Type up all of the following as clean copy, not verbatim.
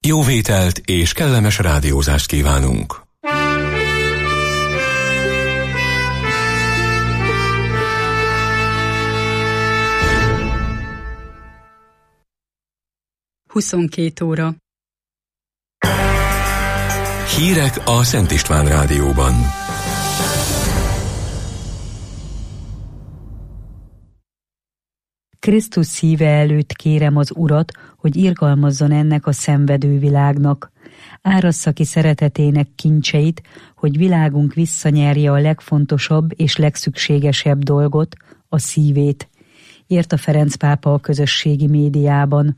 Jó vételt és kellemes rádiózást kívánunk! (22 óra) Hírek a Szent István Rádióban. Krisztus szíve előtt kérem az Urat, hogy irgalmazzon ennek a szenvedő világnak. Árassza ki szeretetének kincseit, hogy világunk visszanyerje a legfontosabb és legszükségesebb dolgot, a szívét, írta Ferenc pápa a közösségi médiában.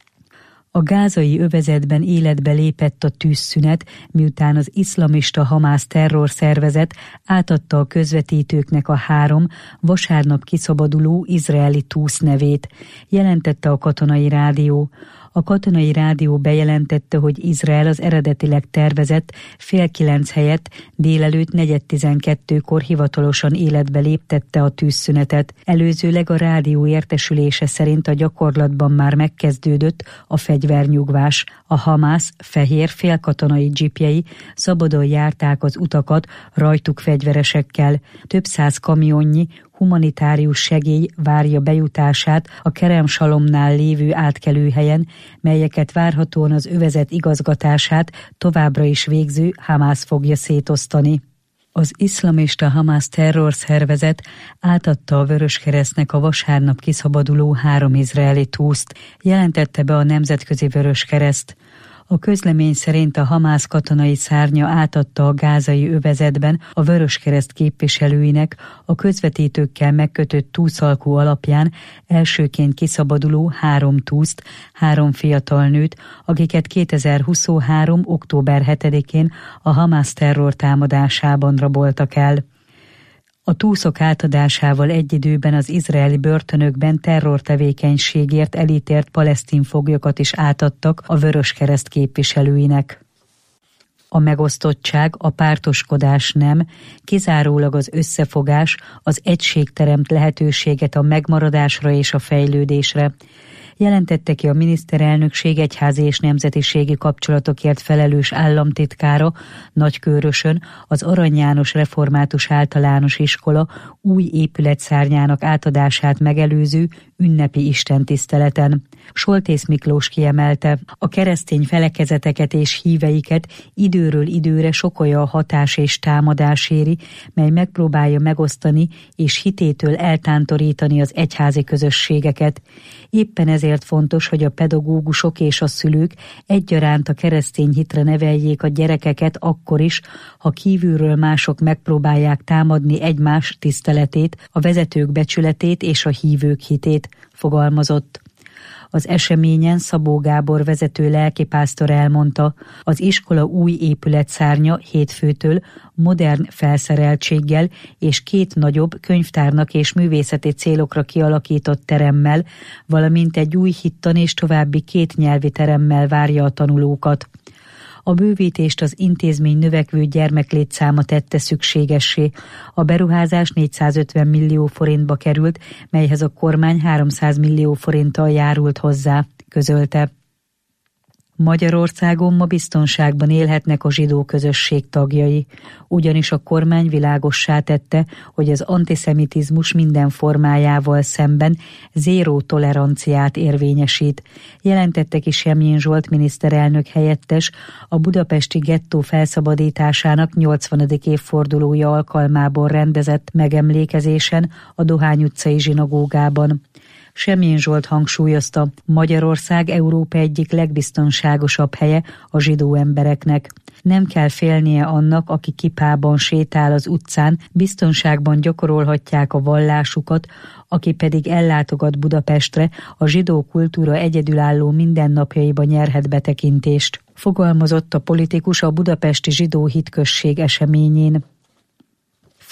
A gázai övezetben életbe lépett a tűzszünet, miután az iszlamista Hamász terrorszervezet átadta a közvetítőknek a 3 vasárnap kiszabaduló izraeli túsz nevét, jelentette a Katonai Rádió. A Katonai Rádió bejelentette, hogy Izrael az eredetileg tervezett 8:30 helyett délelőtt 4:12-kor hivatalosan életbe léptette a tűzszünetet. Előzőleg a rádió értesülése szerint a gyakorlatban már megkezdődött a fegyvernyugvás. A Hamász fehér félkatonai dzsipjei szabadon járták az utakat rajtuk fegyveresekkel. Több száz kamionnyi humanitárius segély várja bejutását a Kerem Salomnál lévő átkelőhelyen, melyeket várhatóan az övezet igazgatását továbbra is végző Hamász fogja szétosztani. Az iszlamista Hamász terrorszervezet átadta a Vöröskeresztnek a vasárnap kiszabaduló 3 izraeli túszt, jelentette be a Nemzetközi Vöröskereszt. A közlemény szerint a Hamász katonai szárnya átadta a gázai övezetben a Vöröskereszt képviselőinek a közvetítőkkel megkötött túszalkú alapján elsőként kiszabaduló 3 túszt, 3 fiatal nőt, akiket 2023. október 7-én a Hamász terrortámadásában raboltak el. A túszok átadásával egy időben az izraeli börtönökben terrortevékenységért elítélt palesztin foglyokat is átadtak a Vöröskereszt képviselőinek. A megosztottság, a pártoskodás nem, kizárólag az összefogás, az egység teremt lehetőséget a megmaradásra és a fejlődésre, jelentette ki a miniszterelnökség egyházi és nemzetiségi kapcsolatokért felelős államtitkára Nagykőrösön az Arany János Református Általános Iskola új épületszárnyának átadását megelőző ünnepi istentiszteleten. Soltész Miklós kiemelte, a keresztény felekezeteket és híveiket időről időre sokolja hatás és támadás éri, mely megpróbálja megosztani és hitétől eltántorítani az egyházi közösségeket. Éppen ezért fontos, hogy a pedagógusok és a szülők egyaránt a keresztény hitre neveljék a gyerekeket akkor is, ha kívülről mások megpróbálják támadni egymás tiszteletét, a vezetők becsületét és a hívők hitét, fogalmazott. Az eseményen Szabó Gábor vezető lelkipásztor elmondta, az iskola új épületszárnya hétfőtől modern felszereltséggel és 2 nagyobb könyvtárnak és művészeti célokra kialakított teremmel, valamint egy új hittan és további 2 nyelvi teremmel várja a tanulókat. A bővítést az intézmény növekvő gyermeklétszáma tette szükségessé. A beruházás 450 millió forintba került, melyhez a kormány 300 millió forinttal járult hozzá, közölte. Magyarországon ma biztonságban élhetnek a zsidó közösség tagjai, ugyanis a kormány világossá tette, hogy az antiszemitizmus minden formájával szemben zéró toleranciát érvényesít, jelentette ki Semjén Zsolt miniszterelnök helyettes a budapesti gettó felszabadításának 80. évfordulója alkalmából rendezett megemlékezésen a Dohány utcai zsinagógában. Semjén Zsolt hangsúlyozta, Magyarország Európa egyik legbiztonságosabb helye a zsidó embereknek. Nem kell félnie annak, aki kipában sétál az utcán, biztonságban gyakorolhatják a vallásukat, aki pedig ellátogat Budapestre, a zsidó kultúra egyedülálló mindennapjaiba nyerhet betekintést, fogalmazott a politikus a budapesti zsidó hitközség eseményén.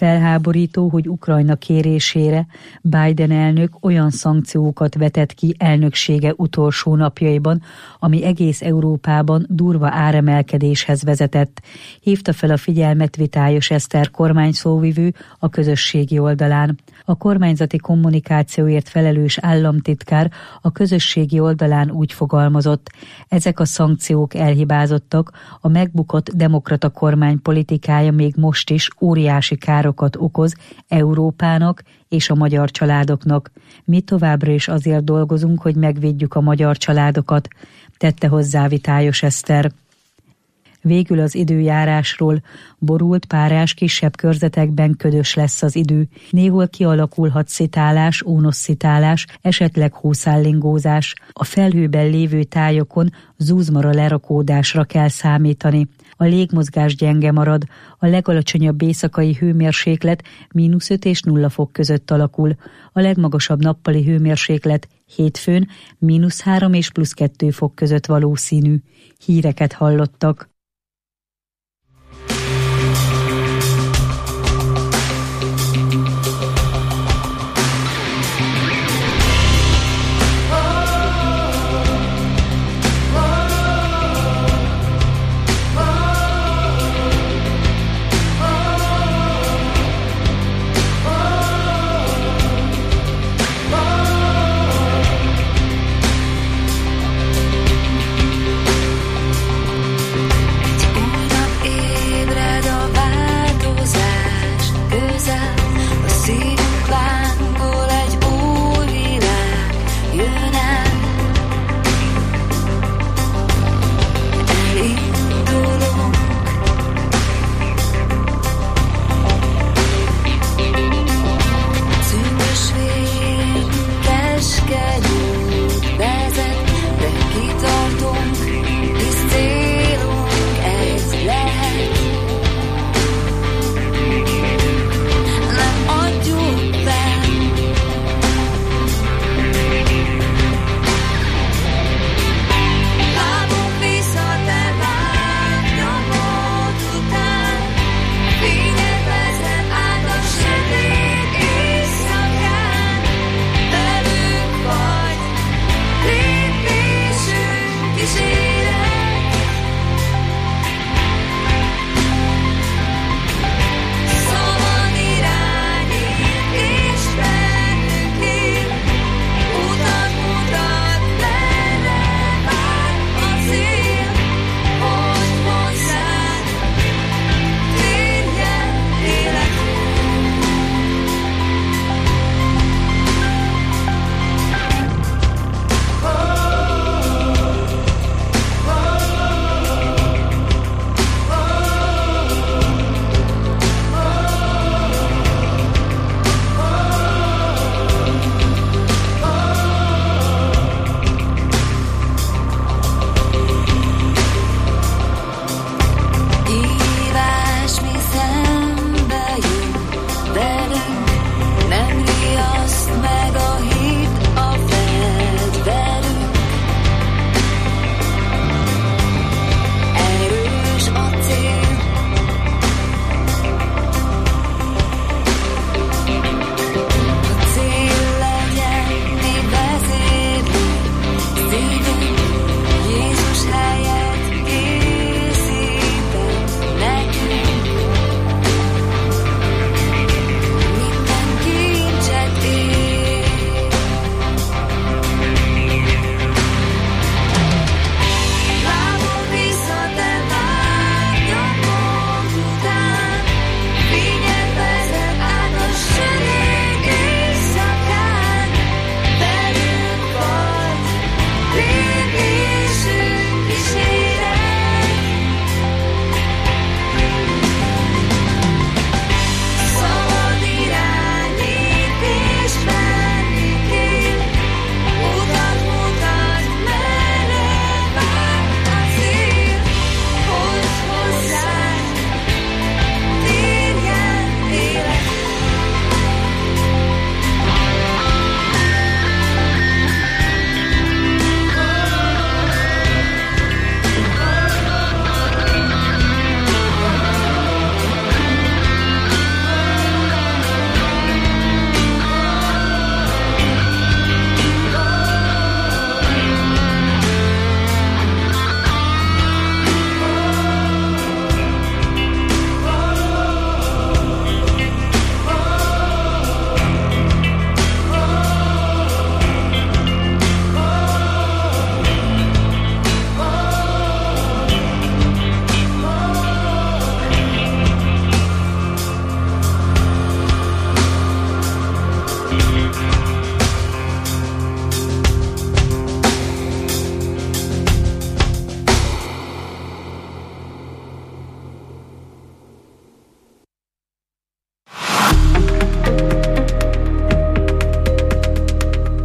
Felháborító, hogy Ukrajna kérésére Biden elnök olyan szankciókat vetett ki elnöksége utolsó napjaiban, ami egész Európában durva áremelkedéshez vezetett. Hívta fel a figyelmet Vitályos Eszter kormányszóvivő a közösségi oldalán. A kormányzati kommunikációért felelős államtitkár a közösségi oldalán úgy fogalmazott: ezek a szankciók elhibázottak, a megbukott demokrata kormány politikája még most is óriási károkat okoz Európának és a magyar családoknak. Mi továbbra is azért dolgozunk, hogy megvédjük a magyar családokat, tette hozzá Vitályos Eszter. Végül az időjárásról: borult, párás, kisebb körzetekben ködös lesz az idő. Néhol kialakulhat szitálás, ónosszitálás, esetleg hószállingózás. A felhőben lévő tájokon zúzmara lerakódásra kell számítani. A légmozgás gyenge marad, a legalacsonyabb éjszakai hőmérséklet -5 és 0 fok között alakul. A legmagasabb nappali hőmérséklet hétfőn -3 és +2 fok között valószínű. Híreket hallottak.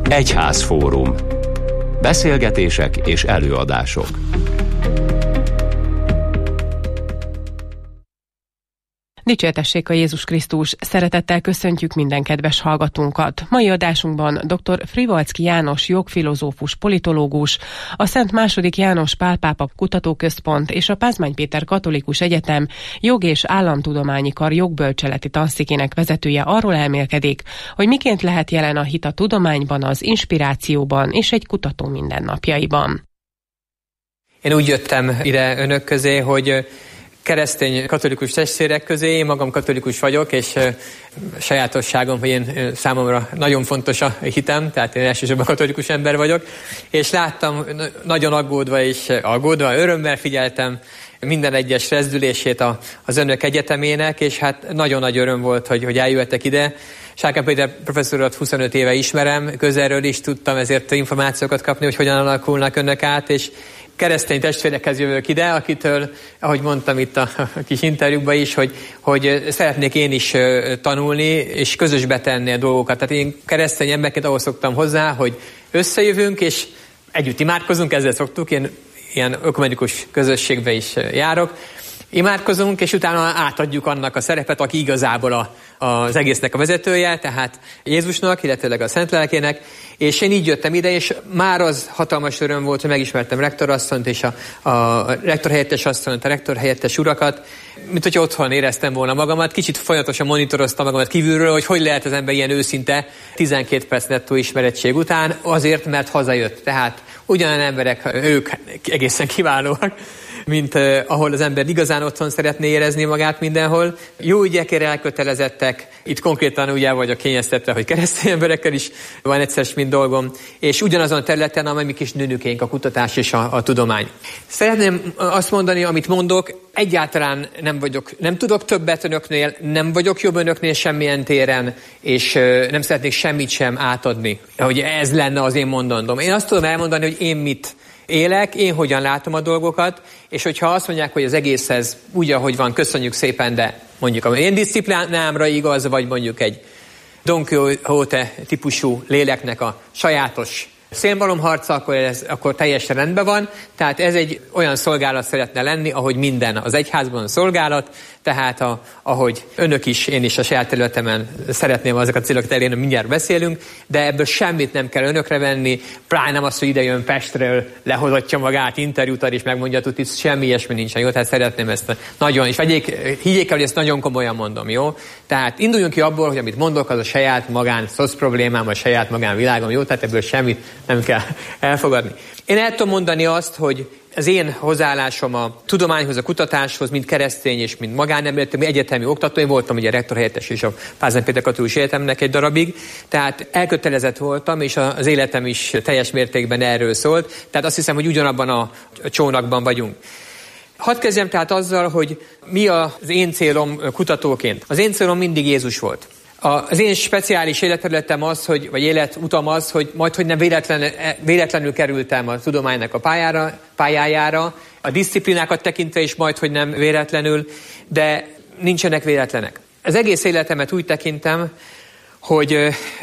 Egyházfórum. Beszélgetések és előadások. Dicsértessék a Jézus Krisztus! Szeretettel köszöntjük minden kedves hallgatónkat. Mai adásunkban dr. Frivalczky János jogfilozófus, politológus, a Szent II. János Pál pápa kutatóközpont és a Pázmány Péter Katolikus Egyetem jog- és államtudományi kar jogbölcseleti tanszékének vezetője arról elmélkedik, hogy miként lehet jelen a hit a tudományban, az inspirációban és egy kutató mindennapjaiban. Én úgy jöttem ide önök közé, hogy keresztény katolikus testvérek közé, én magam katolikus vagyok, és sajátosságom, hogy én számomra nagyon fontos a hitem, tehát én elsősorban katolikus ember vagyok, és láttam nagyon aggódva, örömmel figyeltem minden egyes rezdülését az önök egyetemének, és hát nagyon nagy öröm volt, hogy eljöttek ide. Sárkán Péter professzorat 25 éve ismerem, közelről is tudtam ezért információkat kapni, hogy hogyan alakulnak önök át, és keresztény testvérekhez jövök ide, akitől, ahogy mondtam itt a kis interjúkban is, hogy szeretnék én is tanulni, és közösbe tenni a dolgokat. Tehát én keresztény emberként ahhoz szoktam hozzá, hogy összejövünk, és együtt imádkozunk, ezzel szoktuk, én ilyen ökumenikus közösségbe is járok. Imádkozunk, és utána átadjuk annak a szerepet, aki igazából az egésznek a vezetője, tehát Jézusnak, illetőleg a Szentlelkének, és én így jöttem ide, és már az hatalmas öröm volt, hogy megismertem rektorasszonyt, és a rektorhelyettes asszonyt, a rektorhelyettes urakat, mint hogy otthon éreztem volna magamat, kicsit folyamatosan monitoroztam magamat kívülről, hogy lehet az ember ilyen őszinte 12 perc nettó ismerettség után, azért, mert hazajött. Tehát ugyanolyan emberek, ők egészen kiválóak, mint ahol az ember igazán otthon szeretné érezni magát mindenhol. Jó ügyekért elkötelezettek, itt konkrétan ugye vagyok kényeztetve, hogy keresztény emberekkel is van egyszer mind dolgom, és ugyanazon a területen, amely mi kis nőnökénk, a kutatás és a tudomány. Szeretném azt mondani, amit mondok, egyáltalán nem tudok többet önöknél, nem vagyok jobb önöknél semmilyen téren, és nem szeretnék semmit sem átadni, hogy ez lenne az én mondandóm. Én azt tudom elmondani, hogy én mit élek, én hogyan látom a dolgokat, és hogyha azt mondják, hogy az egészhez úgy, ahogy van, köszönjük szépen, de mondjuk az én disziplinámra igaz, vagy mondjuk egy Don Quixote típusú léleknek a sajátos szélmalomharca, akkor teljesen rendben van. Tehát ez egy olyan szolgálat szeretne lenni, ahogy minden az egyházban szolgálat, tehát ahogy önök is, én is a saját területemen szeretném azokat a célokat elérni, mindjárt beszélünk, de ebből semmit nem kell önökre venni, pláne nem az, hogy ide jön Pestről, lehozatja magát, interjút ad és megmondja, hogy itt semmi ilyesmi nincsen, jó? Tehát szeretném ezt nagyon, és higgyék el, hogy ezt nagyon komolyan mondom, jó? Tehát induljunk ki abból, hogy amit mondok, az a saját magán szosz problémám, a saját magán világom, jó? Tehát ebből semmit nem kell elfogadni. Én el tudom mondani azt, hogy az én hozzáállásom a tudományhoz, a kutatáshoz, mint keresztény és mint magánember, egyetemi oktató, én voltam ugye rektorhelyettes is a Pázmány Péter Katolikus Egyetemnek egy darabig, tehát elkötelezett voltam, és az életem is teljes mértékben erről szólt, tehát azt hiszem, hogy ugyanabban a csónakban vagyunk. Hadd kezdjem tehát azzal, hogy mi az én célom kutatóként. Az én célom mindig Jézus volt. Az én speciális életterületem az, vagy életutam az, hogy majdhogy nem véletlenül kerültem a tudománynak a pályájára, a diszciplinákat tekintve is majdhogy nem véletlenül, de nincsenek véletlenek. Az egész életemet úgy tekintem, hogy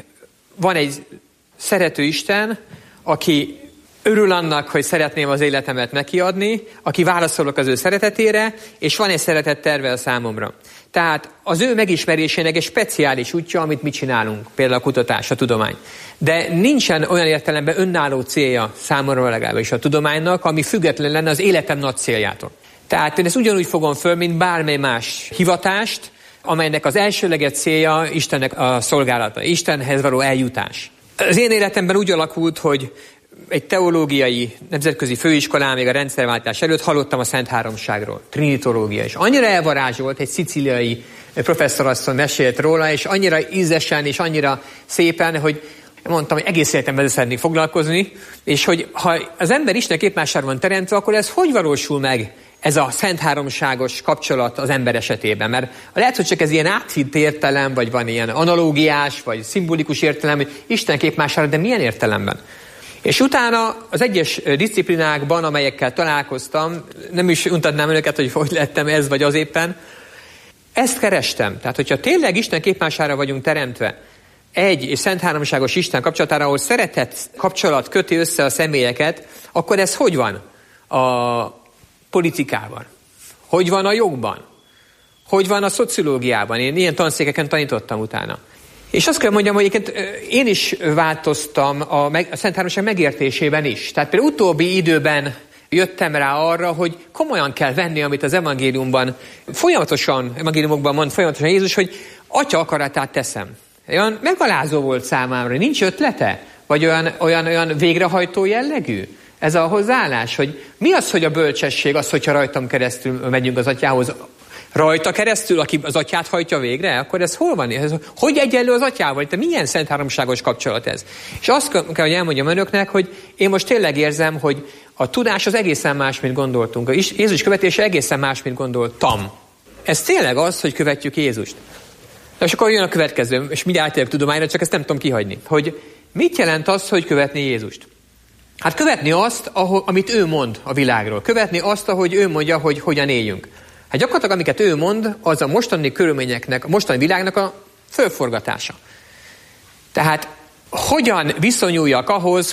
van egy szerető Isten, aki örül annak, hogy szeretném az életemet nekiadni, aki válaszolok az ő szeretetére, és van egy szeretet terve a számomra. Tehát az ő megismerésének egy speciális útja, amit mi csinálunk, például a kutatás, a tudomány. De nincsen olyan értelemben önálló célja számomra legalábbis a tudománynak, ami független lenne az életem nagy céljától. Tehát én ezt ugyanúgy fogom föl, mint bármely más hivatást, amelynek az elsőleges célja Istennek a szolgálata, Istenhez való eljutás. Az én életemben úgy alakult, hogy egy teológiai nemzetközi főiskolán, még a rendszerváltás előtt hallottam a Szent Háromságról, trinitológia, és annyira elvarázsolt, egy szicíliai professzorasszony mesélt róla, és annyira ízesen, és annyira szépen, hogy mondtam, hogy egész életemben szeretnék foglalkozni, és hogy ha az ember Isten képmására van teremtve, akkor ez hogy valósul meg, ez a Szent Háromságos kapcsolat az ember esetében? Mert lehet, hogy csak ez ilyen áthitt értelem, vagy van ilyen analógiás, vagy szimbolikus értelem, hogy Isten képmására, de milyen értelemben? És utána az egyes diszciplinákban, amelyekkel találkoztam, nem is untatnám önöket, hogy lettem ez vagy az éppen, ezt kerestem. Tehát, hogyha tényleg Isten képmására vagyunk teremtve, egy és szent háromságos Isten kapcsolatára, ahol szeretet kapcsolat köti össze a személyeket, akkor ez hogy van a politikában? Hogy van a jogban? Hogy van a szociológiában? Én ilyen tanszékeken tanítottam utána. És azt kell mondjam, hogy én is változtam a Szent Háromság megértésében is. Tehát például utóbbi időben jöttem rá arra, hogy komolyan kell venni, amit az evangéliumokban mond folyamatosan Jézus, hogy Atya akaratát teszem. Olyan megalázó volt számomra, nincs ötlete? Vagy olyan végrehajtó jellegű? Ez a hozzáállás, hogy mi az, hogy a bölcsesség, az, hogyha rajtam keresztül megyünk az Atyához, rajta keresztül, aki az Atyát hajtja végre, akkor ez hol van? Hogy egyenlő az Atyával? Te milyen szent háromságos kapcsolat ez? És azt kell, hogy elmondjam önöknek, hogy én most tényleg érzem, hogy a tudás az egészen más, mint gondoltunk. A Jézus követése egészen más, mint gondoltam. Ez tényleg az, hogy követjük Jézust. És akkor jön a következő, és mindjárt átérek tudományra, csak ezt nem tudom kihagyni. Hogy mit jelent az, hogy követni Jézust? Hát követni azt, amit ő mond a világról. Követni azt, ahogy ő mondja, hogy hogyan éljünk. Hát gyakorlatilag, amiket ő mond, az a mostani körülményeknek, a mostani világnak a fölforgatása. Tehát hogyan viszonyuljak ahhoz,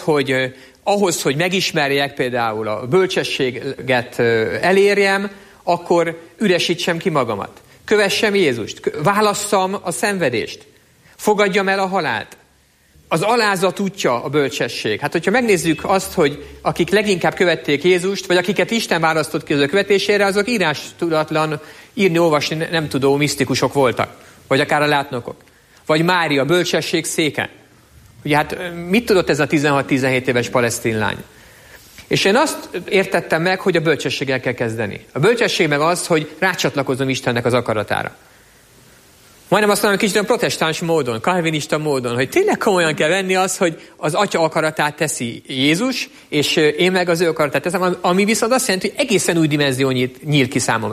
hogy megismerjek például a bölcsességet elérjem, akkor üresítsem ki magamat. Kövessem Jézust, válasszam a szenvedést, fogadjam el a halált. Az alázat útja a bölcsesség. Hát, hogyha megnézzük azt, hogy akik leginkább követték Jézust, vagy akiket Isten választott ki az ő követésére, azok írástudatlan, írni, olvasni nem tudó misztikusok voltak. Vagy akár a látnokok. Vagy Mária, a bölcsesség széke. Ugye hát mit tudott ez a 16-17 éves palesztin lány? És én azt értettem meg, hogy a bölcsességgel kell kezdeni. A bölcsesség meg az, hogy rácsatlakozom Istennek az akaratára. Majdnem azt mondom, kicsit olyan protestáns módon, kalvinista módon, hogy tényleg komolyan kell venni az, hogy az Atya akaratát teszi Jézus, és én meg az ő akaratát teszem, ami viszont azt jelenti, hogy egészen új dimenzió nyílik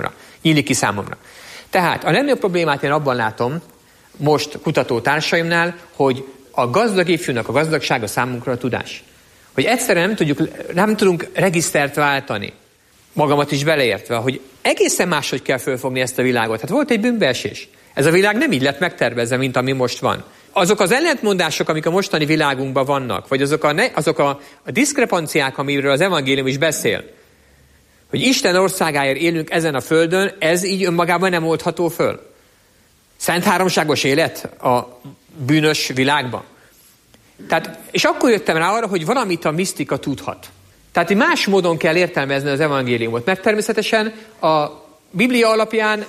ki számomra. Tehát a legnagyobb problémát én abban látom, most kutatótársaimnál, hogy a gazdag ifjúnak a gazdagsága számunkra a tudás. Hogy egyszerűen nem tudunk regisztert váltani, magamat is beleértve, hogy egészen máshogy kell fölfogni ezt a világot. Hát volt egy bűnbeesés. Ez a világ nem így lett megtervezve, mint ami most van. Azok az ellentmondások, amik a mostani világunkban vannak, vagy azok a diszkrepanciák, amiről az evangélium is beszél, hogy Isten országáért élünk ezen a földön, ez így önmagában nem oldható föl. Szent háromságos élet a bűnös világban. Tehát, és akkor jöttem rá arra, hogy valamit a misztika tudhat. Tehát más módon kell értelmezni az evangéliumot, mert természetesen a Biblia alapján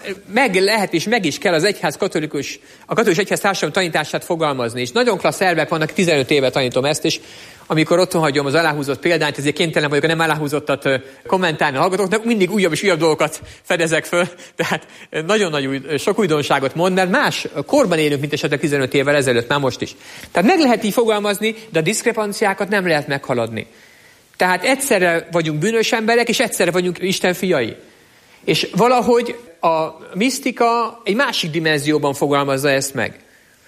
meg is kell a katolikus egyház társadalom tanítását fogalmazni. És nagyon klassz elvek vannak, 15 éve tanítom ezt, és amikor otthon hagyom az aláhúzott példányt, ezért kénytelen vagyok a nem aláhúzottat kommentálni a hallgatóknak, mindig újabb és újabb dolgokat fedezek föl, tehát nagyon sok újdonságot mond, mert más korban élünk, mint esetleg 15 évvel ezelőtt, már most is. Tehát meg lehet így fogalmazni, de a diszkrepanciákat nem lehet meghaladni. Tehát egyszerre vagyunk bűnös emberek, és egyszerre vagyunk Isten fiai. És valahogy a misztika egy másik dimenzióban fogalmazza ezt meg.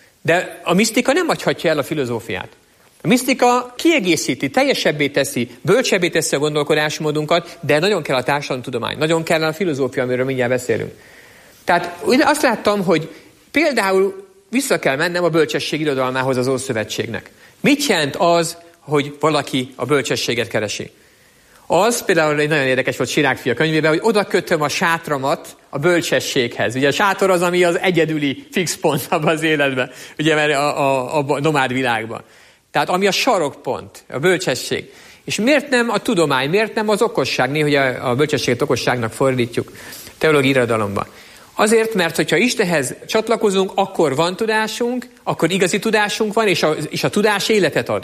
De a misztika nem hagyhatja el a filozófiát. A misztika kiegészíti, teljesebbé teszi, bölcsebbé teszi a gondolkodásmódunkat, de nagyon kell a társadalomtudomány, nagyon kell a filozófia, amiről mindjárt beszélünk. Tehát azt láttam, hogy például vissza kell mennem a bölcsesség irodalmához az Ószövetségnek. Mit jelent az, hogy valaki a bölcsességet keresi? Az például egy nagyon érdekes volt Sirák fia könyvében, hogy oda kötöm a sátramat a bölcsességhez. Ugye a sátor az, ami az egyedüli fix pont abban az életben, ugye mert a nomád világban. Tehát ami a sarokpont, a bölcsesség. És miért nem a tudomány, miért nem az okosság? Néha a bölcsességet okosságnak fordítjuk teológiai irodalomban. Azért, mert hogyha Istenhez csatlakozunk, akkor van tudásunk, akkor igazi tudásunk van, és a tudás életet ad.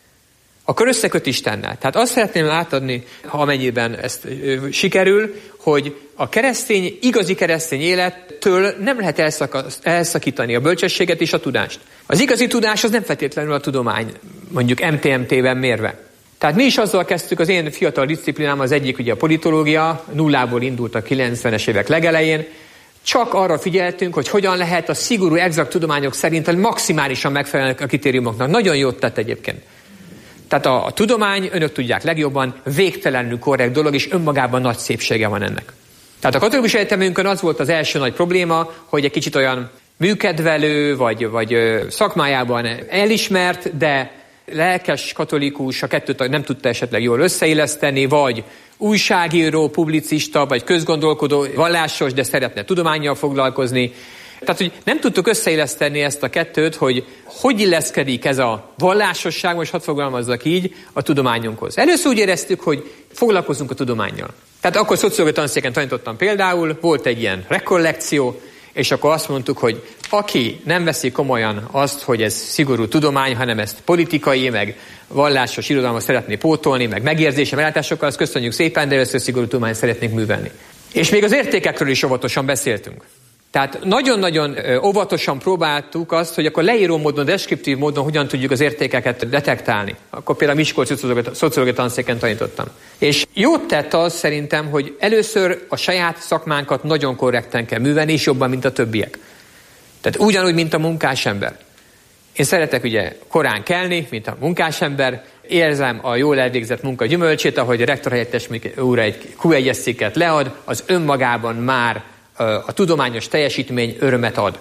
Akkor összeköt Istennel. Tehát azt szeretném átadni, ha amennyiben ezt sikerül, hogy a igazi keresztény élettől nem lehet elszakítani a bölcsességet és a tudást. Az igazi tudás az nem feltétlenül a tudomány, mondjuk MTMT-ben mérve. Tehát mi is azzal kezdtük, az én fiatal disziplinám az egyik, ugye a politológia, nullából indult a 90-es évek legelején, csak arra figyeltünk, hogy hogyan lehet a szigorú, exakt tudományok szerint maximálisan megfelelni a kritériumoknak. Nagyon jót tett egyébként. Tehát a tudomány, önök tudják legjobban, végtelenül korrekt dolog, és önmagában nagy szépsége van ennek. Tehát a katolikus egyetemünkön az volt az első nagy probléma, hogy egy kicsit olyan műkedvelő, vagy szakmájában elismert, de lelkes katolikus, a kettőt nem tudta esetleg jól összeilleszteni, vagy újságíró, publicista, vagy közgondolkodó, vallásos, de szeretne tudománnyal foglalkozni. Tehát, hogy nem tudtuk összeilleszteni ezt a kettőt, hogy illeszkedik ez a vallásosság, most hadd fogalmazzak így, a tudományunkhoz. Először úgy éreztük, hogy foglalkozunk a tudománnyal. Tehát akkor szociológiai tanszéken tanítottam például, volt egy ilyen rekollekció, és akkor azt mondtuk, hogy aki nem veszi komolyan azt, hogy ez szigorú tudomány, hanem ezt politikai, meg vallásos irodalmat szeretné pótolni, meg megérzése, meglátásokkal, azt köszönjük szépen, de először szigorú tudományt szeretnénk művelni. És még az értékekről is óvatosan beszéltünk. Tehát nagyon-nagyon óvatosan próbáltuk azt, hogy akkor leíró módon, deskriptív módon hogyan tudjuk az értékeket detektálni. Akkor például Miskolci szociológiai tanszéken tanítottam. És jót tett az szerintem, hogy először a saját szakmánkat nagyon korrekten kell művelni, és jobban, mint a többiek. Tehát ugyanúgy, mint a munkásember. Én szeretek ugye korán kelni, mint a munkásember, érzem a jól elvégzett munka gyümölcsét, ahogy a rektorhelyettes úr egy Q1-es cikket lead, az önmagában már a tudományos teljesítmény örömet ad.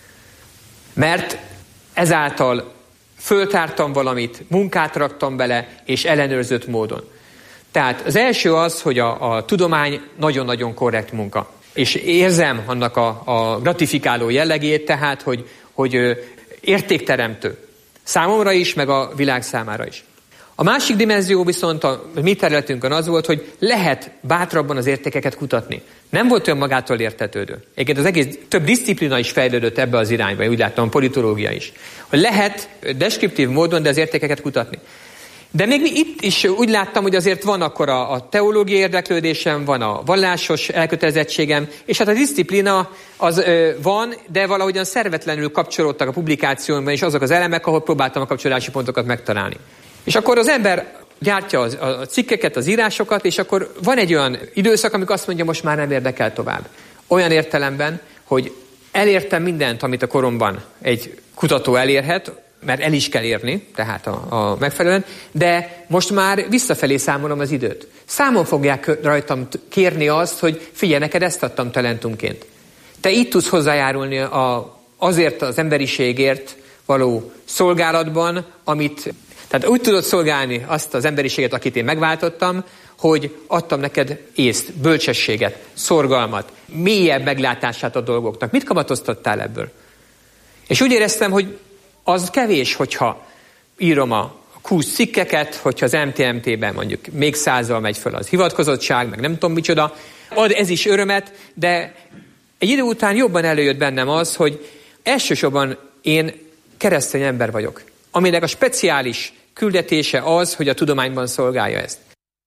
Mert ezáltal föltártam valamit, munkát raktam bele, és ellenőrzött módon. Tehát az első az, hogy a tudomány nagyon-nagyon korrekt munka. És érzem annak a gratifikáló jellegét, tehát, hogy értékteremtő. Számomra is, meg a világ számára is. A másik dimenzió viszont a mi területünkön az volt, hogy lehet bátrabban az értékeket kutatni. Nem volt olyan magától értetődő. Egyébként az egész több diszciplína is fejlődött ebbe az irányba, úgy láttam, a politológia is. Hogy lehet deskriptív módon, de az értékeket kutatni. De még itt is úgy láttam, hogy azért van akkor a teológiai érdeklődésem, van a vallásos elkötelezettségem, és hát a diszciplína az van, de valahogyan szervetlenül kapcsolódtak a publikációmban is azok az elemek, ahol próbáltam a kapcsolási pontokat megtalálni. És akkor az ember gyártja a cikkeket, az írásokat, és akkor van egy olyan időszak, amikor azt mondja, most már nem érdekel tovább. Olyan értelemben, hogy elértem mindent, amit a koromban egy kutató elérhet, mert el is kell érni, tehát a megfelelően, de most már visszafelé számolom az időt. Számon fogják rajtam kérni azt, hogy figyelj, neked ezt adtam talentumként. Te itt tudsz hozzájárulni azért az emberiségért való szolgálatban, tehát úgy tudod szolgálni azt az emberiséget, akit én megváltottam, hogy adtam neked észt, bölcsességet, szorgalmat, mélyebb meglátását a dolgoknak. Mit kamatoztattál ebből? És úgy éreztem, hogy az kevés, hogyha írom a 20 cikkeket, hogyha az MTMT-ben mondjuk még 100-zal megy föl az hivatkozottság, meg nem tudom micsoda, ad ez is örömet, de egy idő után jobban előjött bennem az, hogy elsősorban én keresztény ember vagyok, aminek a speciális küldetése az, hogy a tudományban szolgálja ezt.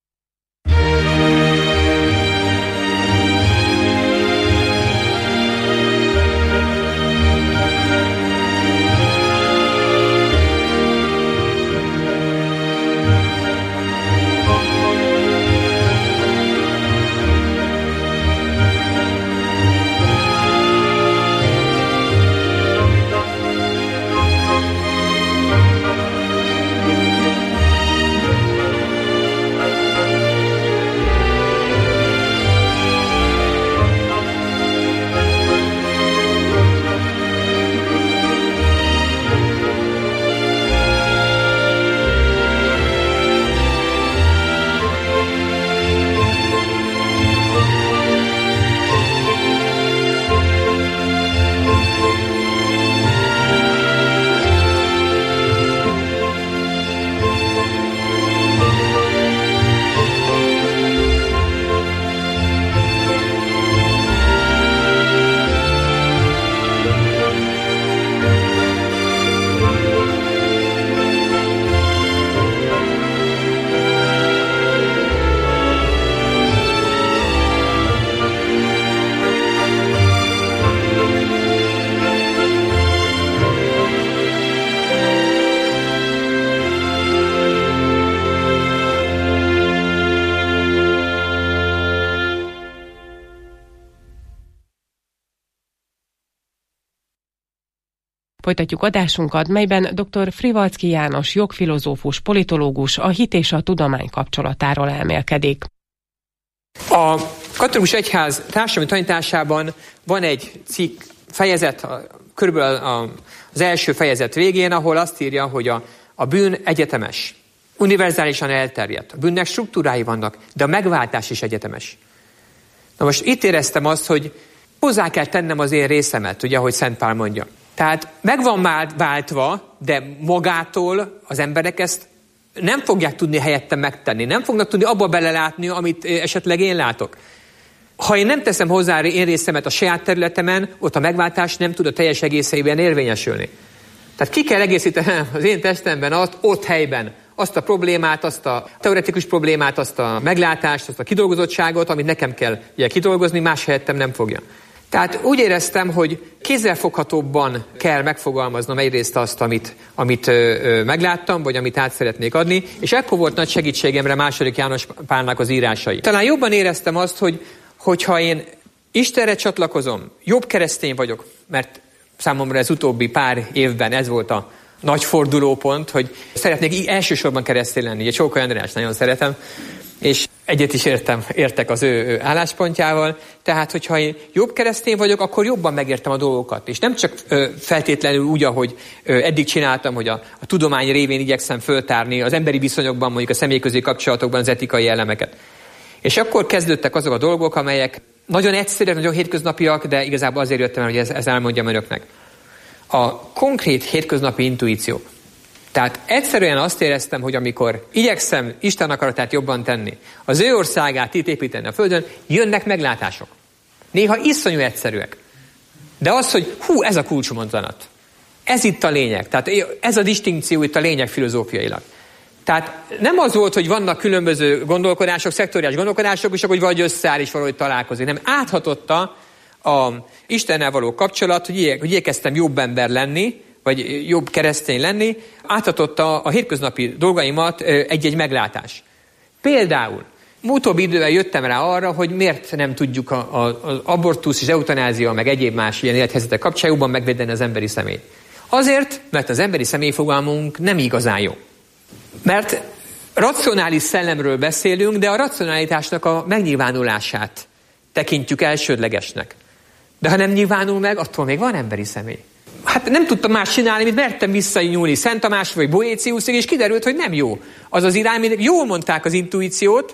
Folytatjuk adásunkat, melyben dr. Frivalczky János jogfilozófus, politológus a hit és a tudomány kapcsolatáról elmélkedik. A katolikus egyház társadalmi tanításában van egy cikk, fejezet, körülbelül az első fejezet végén, ahol azt írja, hogy a bűn egyetemes, univerzálisan elterjedt. A bűnnek struktúrái vannak, de a megváltás is egyetemes. Na most itt éreztem azt, hogy hozzá kell tennem az én részemet, ugye, ahogy Szent Pál mondja. Tehát meg van már váltva, de magától az emberek ezt nem fogják tudni helyettem megtenni. Nem fognak tudni abba belelátni, amit esetleg én látok. Ha én nem teszem hozzá én részemet a saját területemen, ott a megváltás nem tud a teljes egészében érvényesülni. Tehát ki kell egészítenem az én testemben ott helyben azt a problémát, azt a teoretikus problémát, azt a meglátást, azt a kidolgozottságot, amit nekem kell ugye kidolgozni, más helyettem nem fogja. Tehát úgy éreztem, hogy kézzelfoghatóbban kell megfogalmaznom egyrészt azt, amit megláttam, vagy amit át szeretnék adni, és ekkor volt nagy segítségemre II. János Pálnak az írásai. Talán jobban éreztem azt, hogyha én Istenre csatlakozom, jobb keresztény vagyok, mert számomra ez utóbbi pár évben ez volt a nagy fordulópont, hogy szeretnék elsősorban keresztény lenni. Ugye Csókai Andrást nagyon szeretem, és egyet is értek az ő álláspontjával. Tehát, hogyha én jobb keresztény vagyok, akkor jobban megértem a dolgokat. És nem csak feltétlenül úgy, ahogy eddig csináltam, hogy a tudomány révén igyekszem föltárni az emberi viszonyokban, mondjuk a személyközi kapcsolatokban az etikai elemeket. És akkor kezdődtek azok a dolgok, amelyek nagyon egyszerűek, nagyon hétköznapiak, de igazából azért jöttem el, hogy ezt elmondjam önöknek. A konkrét hétköznapi intuíció. Tehát egyszerűen azt éreztem, hogy amikor igyekszem Isten akaratát jobban tenni, az ő országát itt építeni a földön, jönnek meglátások. Néha iszonyú egyszerűek. De az, hogy ez a kulcsmondzanat. Ez itt a lényeg. Tehát ez a distinkció itt a lényeg filozófiailag. Tehát nem az volt, hogy vannak különböző gondolkodások, szektoriális gondolkodások, és akkor vagy összeáll és valahogy találkozik. Nem, áthatotta a Istennel való kapcsolat, hogy igyekeztem jobb ember lenni, vagy jobb keresztény lenni, áthatotta a hétköznapi dolgaimat egy-egy meglátás. Például, utóbbi idővel jöttem rá arra, hogy miért nem tudjuk az abortusz és eutanázia, meg egyéb más ilyen élethelyzetek kapcsolatban megvédeni az emberi személyt. Azért, mert az emberi személyfogalmunk nem igazán jó. Mert racionális szellemről beszélünk, de a racionalitásnak a megnyilvánulását tekintjük elsődlegesnek. De ha nem nyilvánul meg, attól még van emberi személy. Hát nem tudtam más csinálni, mint mertem visszanyúlni Szent Tamás vagy Boéciusig, és kiderült, hogy nem jó. Az az irány, mint jól mondták az intuíciót,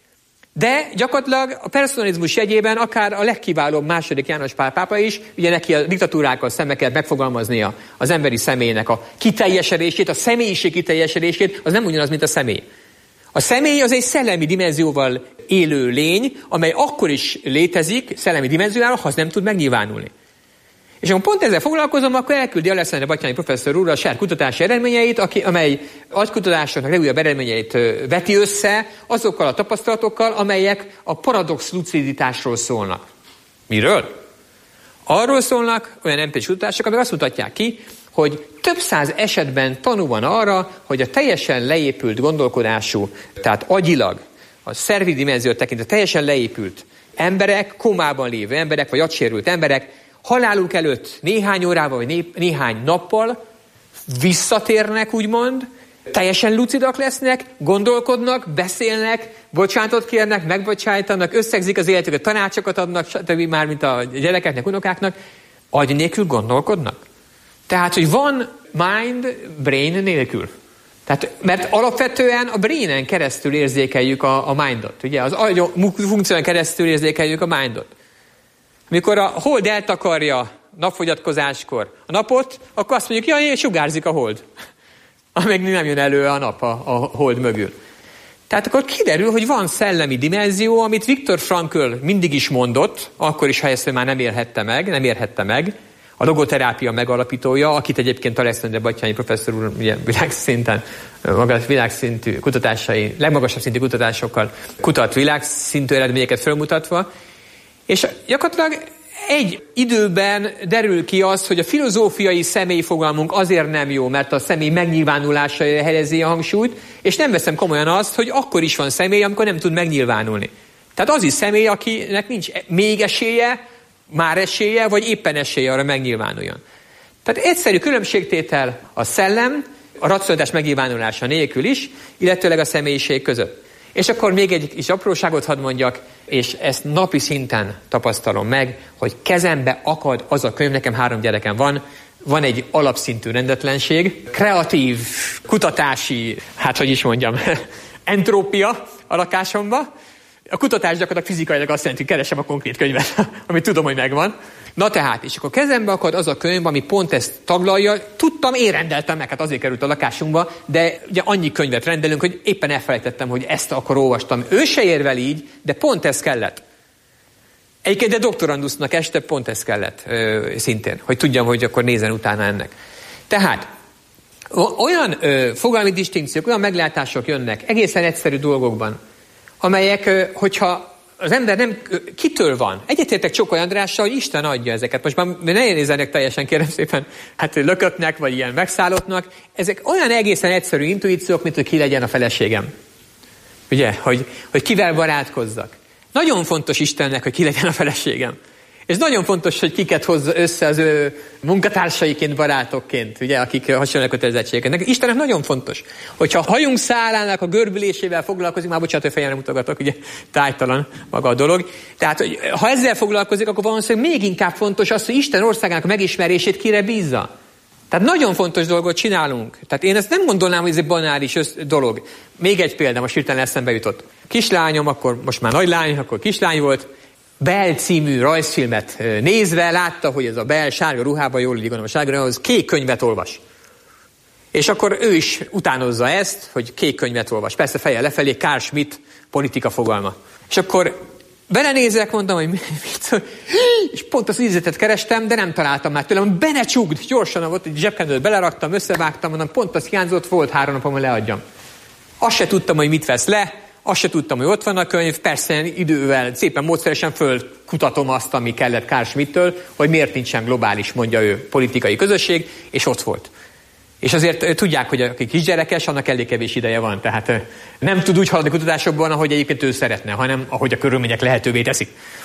de gyakorlatilag a personalizmus jegyében akár a legkiválóbb II. János Pál pápa is, ugye neki a diktatúrákkal szembe kell megfogalmaznia az emberi személynek a kiteljesedését, a személyiség kiteljesedését, az nem ugyanaz, mint a személy. A személy az egy szellemi dimenzióval élő lény, amely akkor is létezik szellemi dimenzióval, ha az nem tud megnyilvánulni. És amikor pont ezzel foglalkozom, akkor elküldi Alexander Batthyány professzor úr a saját kutatási eredményeit, amely agykutatásoknak legújabb eredményeit veti össze azokkal a tapasztalatokkal, amelyek a paradox luciditásról szólnak. Miről? Arról szólnak olyan empirikus kutatások, amelyek azt mutatják ki, hogy több száz esetben tanú van arra, hogy a teljesen leépült gondolkodású, tehát agyilag, a szervi dimenziót tekintve teljesen leépült emberek, komában lévő emberek, vagy agysérült emberek, haláluk előtt néhány órával, vagy néhány nappal visszatérnek, úgymond, teljesen lucidak lesznek, gondolkodnak, beszélnek, bocsánatot kérnek, megbocsájtanak, összegzik az életüket, tanácsokat adnak, stb. Mármint a gyerekeknek, unokáknak, agy nélkül gondolkodnak. Tehát, hogy van mind brain nélkül. Tehát, mert alapvetően a brainen keresztül érzékeljük a mindot. Ugye az agy funkción keresztül érzékeljük a mindot. Amikor a hold eltakarja napfogyatkozáskor a napot, akkor azt mondjuk, jaj, sugárzik a hold. Amíg nem jön elő a nap a hold mögül. Tehát akkor kiderül, hogy van szellemi dimenzió, amit Viktor Frankl mindig is mondott, akkor is, ha ezt már nem érhette meg, a logoterápia megalapítója, akit egyébként Alexander Batthyány professzor úr ugye világszintű kutatásai, legmagasabb szintű kutatásokkal kutat világszintű eredményeket felmutatva, és gyakorlatilag egy időben derül ki az, hogy a filozófiai személyfogalmunk azért nem jó, mert a személy megnyilvánulására helyezi a hangsúlyt, és nem veszem komolyan azt, hogy akkor is van személy, amikor nem tud megnyilvánulni. Tehát az is személy, akinek nincs még esélye, már esélye, vagy éppen esélye arra megnyilvánuljon. Tehát egyszerű különbségtétel a szellem, a racionalitás megnyilvánulása nélkül is, illetőleg a személyiség között. És akkor még egy kis apróságot hadd mondjak, és ezt napi szinten tapasztalom meg, hogy kezembe akad az a könyv, nekem 3 gyerekem van egy alapszintű rendetlenség, kreatív, kutatási, entrópia a lakásomba. A kutatás gyakorlatilag fizikailag azt jelenti, hogy keresem a konkrét könyvet, amit tudom, hogy megvan. Na tehát, és akkor kezembe akad az a könyv, ami pont ezt taglalja. Tudtam, én rendeltem meg, hát azért került a lakásunkba, de ugye annyi könyvet rendelünk, hogy éppen elfelejtettem, hogy ezt akkor olvastam. Ő se ér vele így, de pont ez kellett. Egyébként de doktorandusznak este pont ez kellett szintén, hogy tudjam, hogy akkor nézzen utána ennek. Tehát olyan fogalmi distinkciók, olyan meglátások jönnek egészen egyszerű dolgokban, amelyek, hogyha az ember nem kitől van. Egyetértek Csokoly Andrással, hogy Isten adja ezeket. Most már ne nézzenek teljesen, kérem szépen, lökötnek, vagy ilyen megszállottnak. Ezek olyan egészen egyszerű intuíciók, mint hogy ki legyen a feleségem. Ugye, hogy kivel barátkozzak. Nagyon fontos Istennek, hogy ki legyen a feleségem. És nagyon fontos, hogy kiket hozza össze az ő munkatársaiként, barátokként, ugye, akik hasonló kötelezettségeket. Istennek nagyon fontos. Hogyha a hajunk szálának a görbülésével foglalkozik, már bocsánat, hogy fejemre mutogatok, ugye tájtalan maga a dolog. Tehát, hogy ha ezzel foglalkozik, akkor valószínűleg még inkább fontos az, hogy Isten országának a megismerését kire bízza. Tehát nagyon fontos dolgot csinálunk. Tehát én ezt nem gondolnám, hogy ez egy banális dolog. Még egy példa, most hirtelen eszembe jutott. Kislányom, akkor most már nagylány, akkor kislány volt, Bell című rajzfilmet nézve látta, hogy ez a Bell sárga ruhában, jól így gondolom, a sárga ruhában, az kék könyvet olvas. És akkor ő is utánozza ezt, hogy kék könyvet olvas. Persze fejjel lefelé, Carl Schmitt politika fogalma. És akkor belenézek, mondtam, hogy mit, és pont az idézetet kerestem, de nem találtam már tőlem. Be ne csukd! Gyorsan volt, egy zsebkendőt beleraktam, összevágtam, mondom, pont az hiányzott, volt 3 napom, hogy leadjam. Azt se tudtam, hogy mit vesz le, azt se tudtam, hogy ott van a könyv, persze idővel szépen módszeresen fölkutatom azt, ami kellett Carl Schmittől, hogy miért nincsen globális, mondja ő, politikai közösség, és ott volt. És azért tudják, hogy aki kisgyerekes, annak elég kevés ideje van. Tehát nem tud úgy haladni kutatásokban, ahogy egyébként ő szeretne, hanem ahogy a körülmények lehetővé teszik.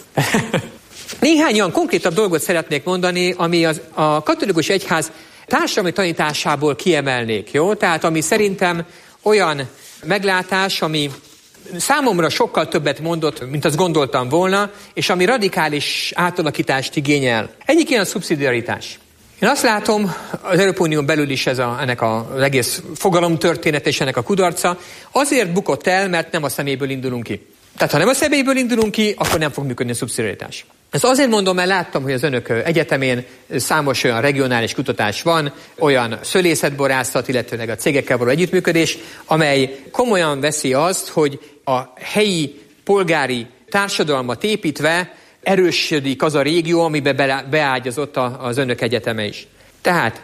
Néhány olyan konkrétabb dolgot szeretnék mondani, ami a katolikus egyház társadalmi tanításából kiemelnék. Jó? Tehát ami szerintem olyan meglátás, ami számomra sokkal többet mondott, mint azt gondoltam volna, és ami radikális átalakítást igényel. Egyik ilyen a szubszidiaritás. Én azt látom, az Európai Unión belül is ennek az egész fogalomtörténet és ennek a kudarca azért bukott el, mert nem a személyből indulunk ki. Tehát ha nem a személyből indulunk ki, akkor nem fog működni a szubszidiaritás. Ezt azért mondom, mert láttam, hogy az önök egyetemén számos olyan regionális kutatás van, olyan szőlészetborászat, illetőleg a cégekkel való együttműködés, amely komolyan veszi azt, hogy a helyi polgári társadalmat építve erősödik az a régió, amiben beágyazott az önök egyeteme is. Tehát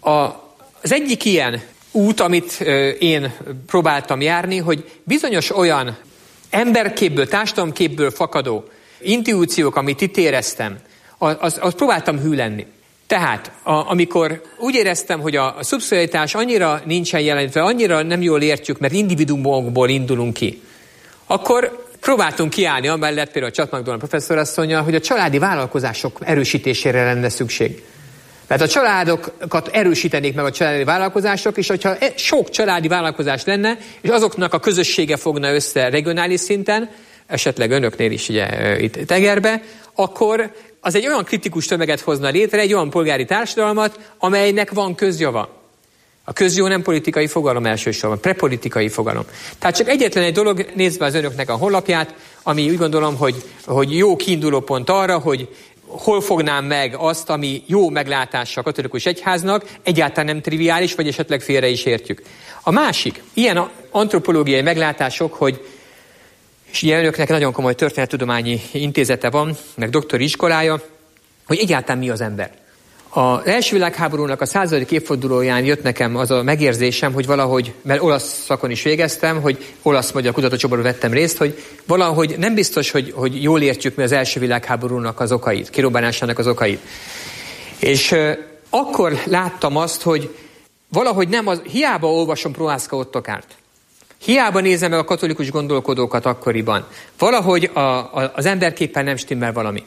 az egyik ilyen út, amit én próbáltam járni, hogy bizonyos olyan emberképből, társadalomképből fakadó intuíciók, amit itt éreztem, azt próbáltam hű lenni. Tehát, amikor úgy éreztem, hogy a szubszidiaritás annyira nincsen jelentve, annyira nem jól értjük, mert individuumokból indulunk ki, akkor próbáltunk kiállni amellett, például a Csatmagdolna professzorasszonnyal, hogy a családi vállalkozások erősítésére lenne szükség. Mert a családokat erősítenék meg a családi vállalkozások, és hogyha sok családi vállalkozás lenne, és azoknak a közössége fogna össze regionális szinten, esetleg önöknél is ugye itt Tegerbe, akkor az egy olyan kritikus tömeget hozna létre, egy olyan polgári társadalmat, amelynek van közjava. A közjó nem politikai fogalom elsősorban, prepolitikai fogalom. Tehát csak egyetlen egy dolog, nézve az önöknek a honlapját, ami úgy gondolom, hogy jó kiinduló pont arra, hogy hol fognám meg azt, ami jó meglátása a katolikus egyháznak, egyáltalán nem triviális, vagy esetleg félre is értjük. A másik, ilyen antropológiai meglátások, hogy és ugye önöknek nagyon komoly történettudományi intézete van, meg doktori iskolája, hogy egyáltalán mi az ember. Az első világháborúnak a 100. évfordulóján jött nekem az a megérzésem, hogy valahogy, mert olasz szakon is végeztem, hogy olasz-magyar kutatócsoportban vettem részt, hogy valahogy nem biztos, hogy jól értjük mi az első világháborúnak az okait, kirobbanásának az okait. És akkor láttam azt, hogy valahogy hiába olvasom Prohászka Ottokárt, hiába nézem meg a katolikus gondolkodókat akkoriban, valahogy az emberképpen nem stimmel valami.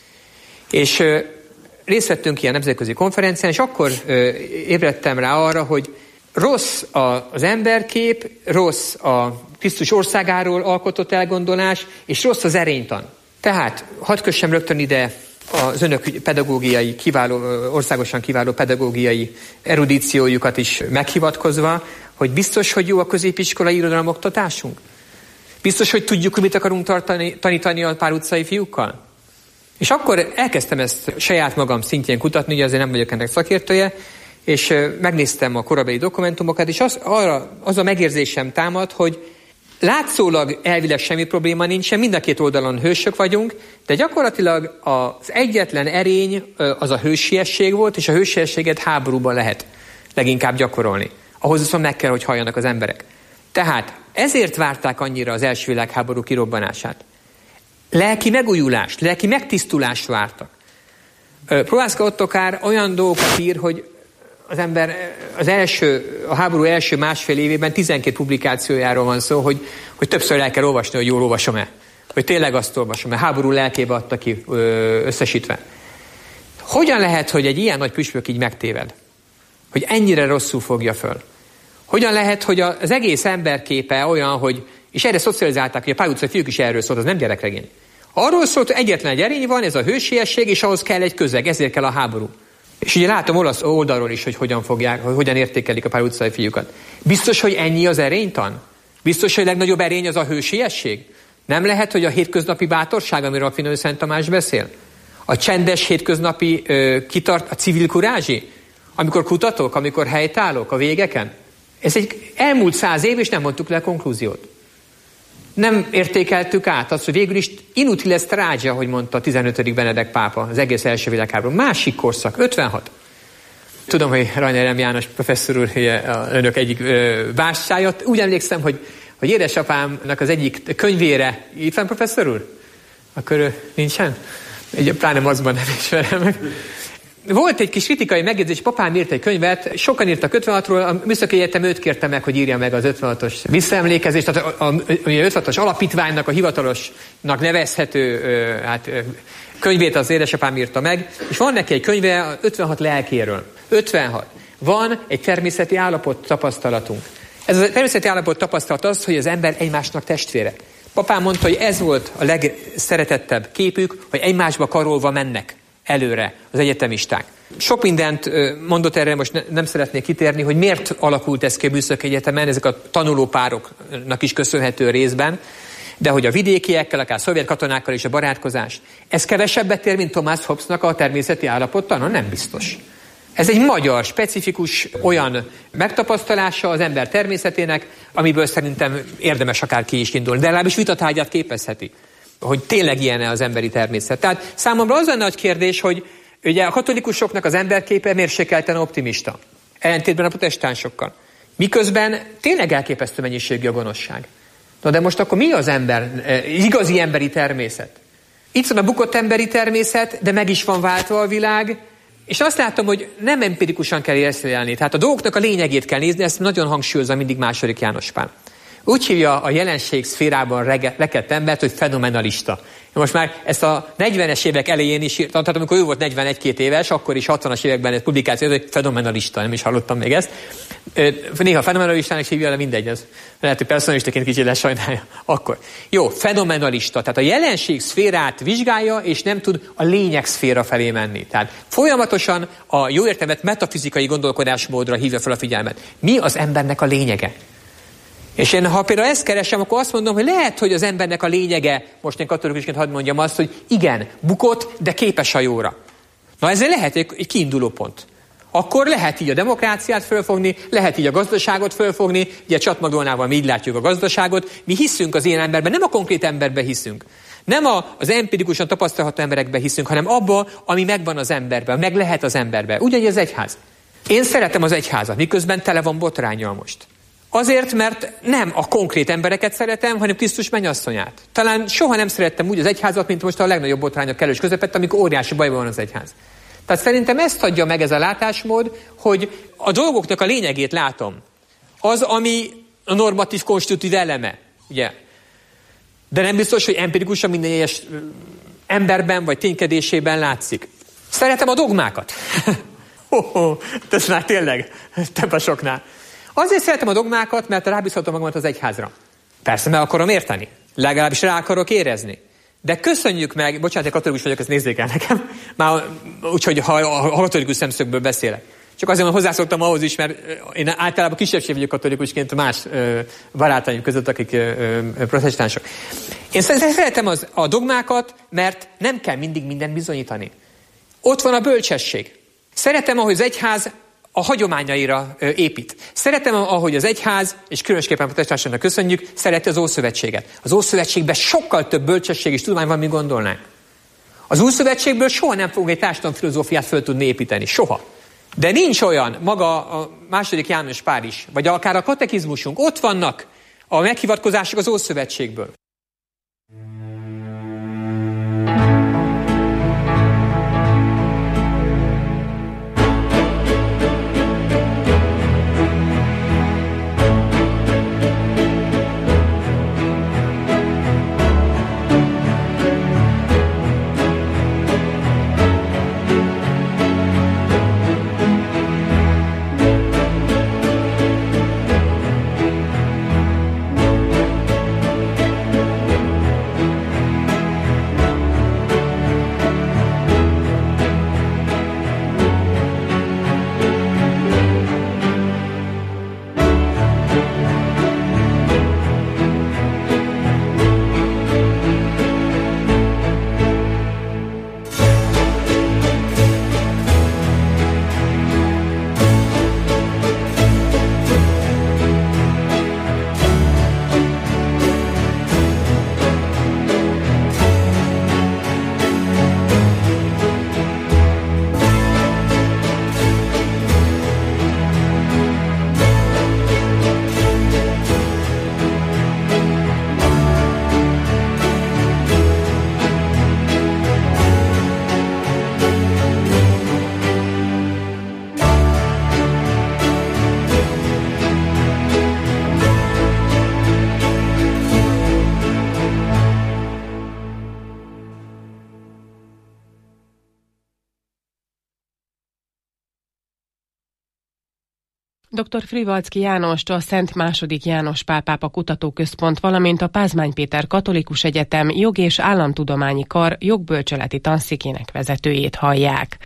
És részt vettünk ilyen nemzetközi konferencián, és akkor ébredtem rá arra, hogy rossz az emberkép, rossz a Krisztus országáról alkotott elgondolás, és rossz az erénytan. Tehát hadd kössem rögtön ide az önök pedagógiai, országosan kiváló pedagógiai erudíciójukat is meghivatkozva, hogy biztos, hogy jó a középiskolai irodalomoktatásunk? Biztos, hogy tudjuk, hogy mit akarunk tanítani a Pál utcai fiúkkal? És akkor elkezdtem ezt saját magam szintjén kutatni, ugye azért nem vagyok ennek szakértője, és megnéztem a korabeli dokumentumokat, és az a megérzésem támad, hogy látszólag elvileg semmi probléma nincsen, mind a két oldalon hősök vagyunk, de gyakorlatilag az egyetlen erény az a hősiesség volt, és a hősiességet háborúban lehet leginkább gyakorolni. Ahhoz viszont meg kell, hogy halljanak az emberek. Tehát ezért várták annyira az első világháború kirobbanását. Lelki megújulást, lelki megtisztulást vártak. Prohászka Ottokár olyan dolgokat ír, hogy az ember a háború első másfél évében 12 publikációjáról van szó, hogy többször el kell olvasni, hogy jól olvasom-e. Hogy tényleg azt olvasom-e. Háború lelkébe adta ki összesítve. Hogyan lehet, hogy egy ilyen nagy püspök így megtéved? Hogy ennyire rosszul fogja föl? Hogyan lehet, hogy az egész emberképe olyan, hogy, és erre szocializálták, hogy a Pál utcai fiúk is erről szólt, az nem gyerekregény. Arról szólt, hogy egyetlen egy erény van, ez a hősiesség, és ahhoz kell egy közeg, ezért kell a háború. És ugye látom olasz oldalról is, hogy hogyan értékelik a Pál utcai fiúkat. Biztos, hogy ennyi az erénytan? Biztos, hogy a legnagyobb erény az a hősiesség? Nem lehet, hogy a hétköznapi bátorság, amiről a Finő Szent Tamás beszél? A csendes hétköznapi a civil kurázsi? Amikor kutatok, amikor helytállok a végeken? Ez egy elmúlt 100 év, és nem mondtuk le a konklúziót. Nem értékeltük át azt, hogy végül is inutile stragia, hogy mondta a 15. Benedek pápa, az egész első világháború. Másik korszak, 56. Tudom, hogy Rajner M. János professzor úr, önök egyik bástyája. Úgy emlékszem, hogy édesapámnak az egyik könyvére, itt van professzor úr? Akkor nincsen? Pláne mazban nem ismerem meg. Volt egy kis kritikai megjegyzés, papám írt egy könyvet, sokan írtak 56-ról, a Műszaki Egyetem őt kérte meg, hogy írja meg az 56-os visszaemlékezést, tehát a 56-os alapítványnak, a hivatalosnak nevezhető könyvét az édesapám írta meg, és van neki egy könyve a 56 lelkéről. 56. Van egy természeti állapot tapasztalatunk. Ez a természeti állapot tapasztalat az, hogy az ember egymásnak testvére. Papám mondta, hogy ez volt a legszeretettebb képük, hogy egymásba karolva mennek előre az egyetemisták. Sok mindent mondott erre, most nem szeretnék kitérni, hogy miért alakult ez ki a Műszaki Egyetemen, ezek a tanulópároknak is köszönhető részben, de hogy a vidékiekkel, akár szovjet katonákkal is a barátkozás, ez kevesebbet ér, mint Thomas Hobbesnak a természeti állapottana? Nem biztos. Ez egy magyar, specifikus olyan megtapasztalása az ember természetének, amiből szerintem érdemes akár ki is indulni, de legalábbis vitatárgyát képezheti, hogy tényleg ilyen-e az emberi természet. Tehát számomra az a nagy kérdés, hogy ugye a katolikusoknak az emberképe mérsékelten optimista, ellentétben a protestánsokkal. Miközben tényleg elképesztő mennyiségű a gonoszság. Na de most akkor mi az ember, igazi emberi természet? Itt van a bukott emberi természet, de meg is van váltva a világ, és azt látom, hogy nem empirikusan kell észlelni. Tehát a dolgoknak a lényegét kell nézni, ezt nagyon hangsúlyozza mindig II. János Pál. Úgy hívja a jelenség szférában rekedt embert, hogy fenomenalista. Most már ezt a 40-es évek elején is írtam, tehát amikor ő volt 41-2 éves, akkor is 60-as években egy publikáció, hogy fenomenalista, nem is hallottam még ezt. Néha fenomenalistának hívja, de mindegy, ez lehet, hogy personalistaként kicsit lesajnálja. Akkor. Jó, fenomenalista, tehát a jelenség szférát vizsgálja, és nem tud a lényeg szféra felé menni. Tehát folyamatosan a jó értelmet metafizikai gondolkodásmódra hívja fel a figyelmet. Mi az embernek a lényege? És én, ha például ezt keresem, akkor azt mondom, hogy lehet, hogy az embernek a lényege, most én katolikusként hadd mondjam azt, hogy igen, bukott, de képes a jóra. Na ezzel lehet egy kiinduló pont. Akkor lehet így a demokráciát fölfogni, lehet így a gazdaságot fölfogni, ugye Csatmagolnával mi így látjuk a gazdaságot, mi hiszünk az ilyen emberben, nem a konkrét emberben hiszünk. Nem az empirikusan tapasztalható emberekben hiszünk, hanem abba, ami megvan az emberben, meg lehet az emberben. Ugyanígy az egyház. Én szeretem az egyházat, miközben tele van botránnyal most. Azért, mert nem a konkrét embereket szeretem, hanem Krisztus mennyasszonyát. Talán soha nem szerettem úgy az egyházat, mint most a legnagyobb botrányok kellős közepette, amikor óriási bajban van az egyház. Tehát szerintem ezt adja meg ez a látásmód, hogy a dolgoknak a lényegét látom. Az, ami a normatív konstitutív eleme, ugye? De nem biztos, hogy empirikusan minden egyes emberben vagy ténykedésében látszik. Szeretem a dogmákat. Ez már tényleg több a soknál. Azért szeretem a dogmákat, mert rábízhatom magamat az egyházra. Persze meg akarom érteni. Legalábbis rá akarok érezni. De köszönjük meg, bocsánat, én katolikus vagyok, ezt nézzék el nekem, már úgyhogy ha katolikus szemszögből beszélek. Csak azért, hogy hozzászoktam ahhoz is, mert én általában kisebbség vagyok katolikusként más barátaim között, akik protestánsok. Én szeretem a dogmákat, mert nem kell mindig mindent bizonyítani. Ott van a bölcsesség. Szeretem, ahogy az egyház a hagyományaira épít. Szeretem, ahogy az egyház, és különösképpen a protestánsoknak köszönjük, szereti az Ószövetséget. Az Ószövetségben sokkal több bölcsesség és tudomány van, mint gondolnánk. Az Ószövetségből soha nem fogunk egy társadalomfilozófiát föl tudni építeni. Soha. De nincs olyan, maga a második János Pál is, vagy akár a katekizmusunk, ott vannak a meghivatkozások az Ószövetségből. Dr. Frivalczky Jánost a Szent II. János Pál pápa kutatóközpont, valamint a Pázmány Péter Katolikus Egyetem Jog- és Államtudományi Kar jogbölcseleti tanszékének vezetőjét hallják.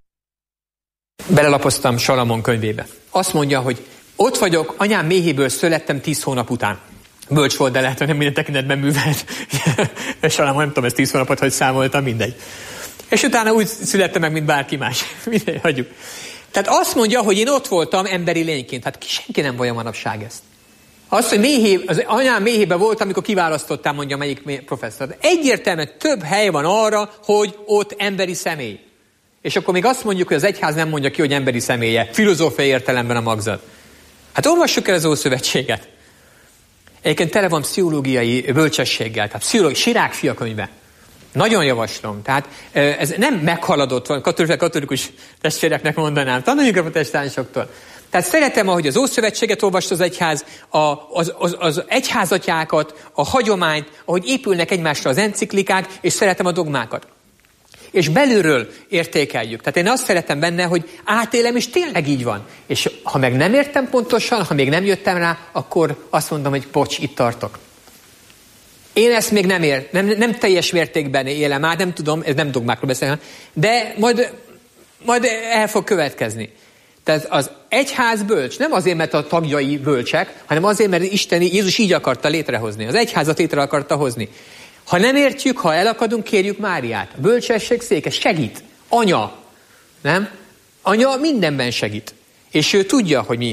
Belelapoztam Salamon könyvébe. Azt mondja, hogy ott vagyok, anyám méhéből születtem 10 hónap után. Bölcs volt, de lehet, hogy nem minden tekintetben művelt. Salamon, nem tudom, ez 10 hónapot, hogy számoltam, mindegy. És utána úgy születtem meg, mint bárki más. Mindegy, hagyjuk. Tehát azt mondja, hogy én ott voltam emberi lényként. Hát senki nem vallja manapság ezt. Azt, hogy az anyám méhében voltam, amikor kiválasztottam, mondja melyik professzor. Egyértelműen több hely van arra, hogy ott emberi személy. És akkor még azt mondjuk, hogy az egyház nem mondja ki, hogy emberi személye. Filozófiai értelemben a magzat. Hát olvassuk el az Ószövetséget. Egyébként tele van pszichológiai bölcsességgel. Tehát Sirák fia könyve. Nagyon javaslom. Tehát ez nem meghaladott van, katolikus testvéreknek mondanám. Tanuljunk a protestánsoktól. Tehát szeretem, ahogy az Ószövetséget olvasta az egyház, az egyházatyákat, a hagyományt, ahogy épülnek egymásra az enciklikák, és szeretem a dogmákat. És belülről értékeljük. Tehát én azt szeretem benne, hogy átélem, és tényleg így van. És ha meg nem értem pontosan, ha még nem jöttem rá, akkor azt mondom, hogy bocs, itt tartok. Én ezt még nem teljes mértékben élem át, nem tudom, ez nem dogmákról beszélni, de majd el fog következni. Tehát az egyház bölcs, nem azért, mert a tagjai bölcsek, hanem azért, mert Jézus így akarta létrehozni. Az egyházat létre akarta hozni. Ha nem értjük, ha elakadunk, kérjük Máriát. A bölcsesség széke segít. Anya. Nem? Anya mindenben segít. És ő tudja, hogy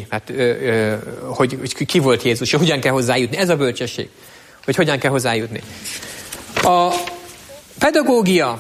hogy ki volt Jézus, és hogyan kell hozzájutni. Ez a bölcsesség. Hogy hogyan kell hozzájutni. A pedagógia.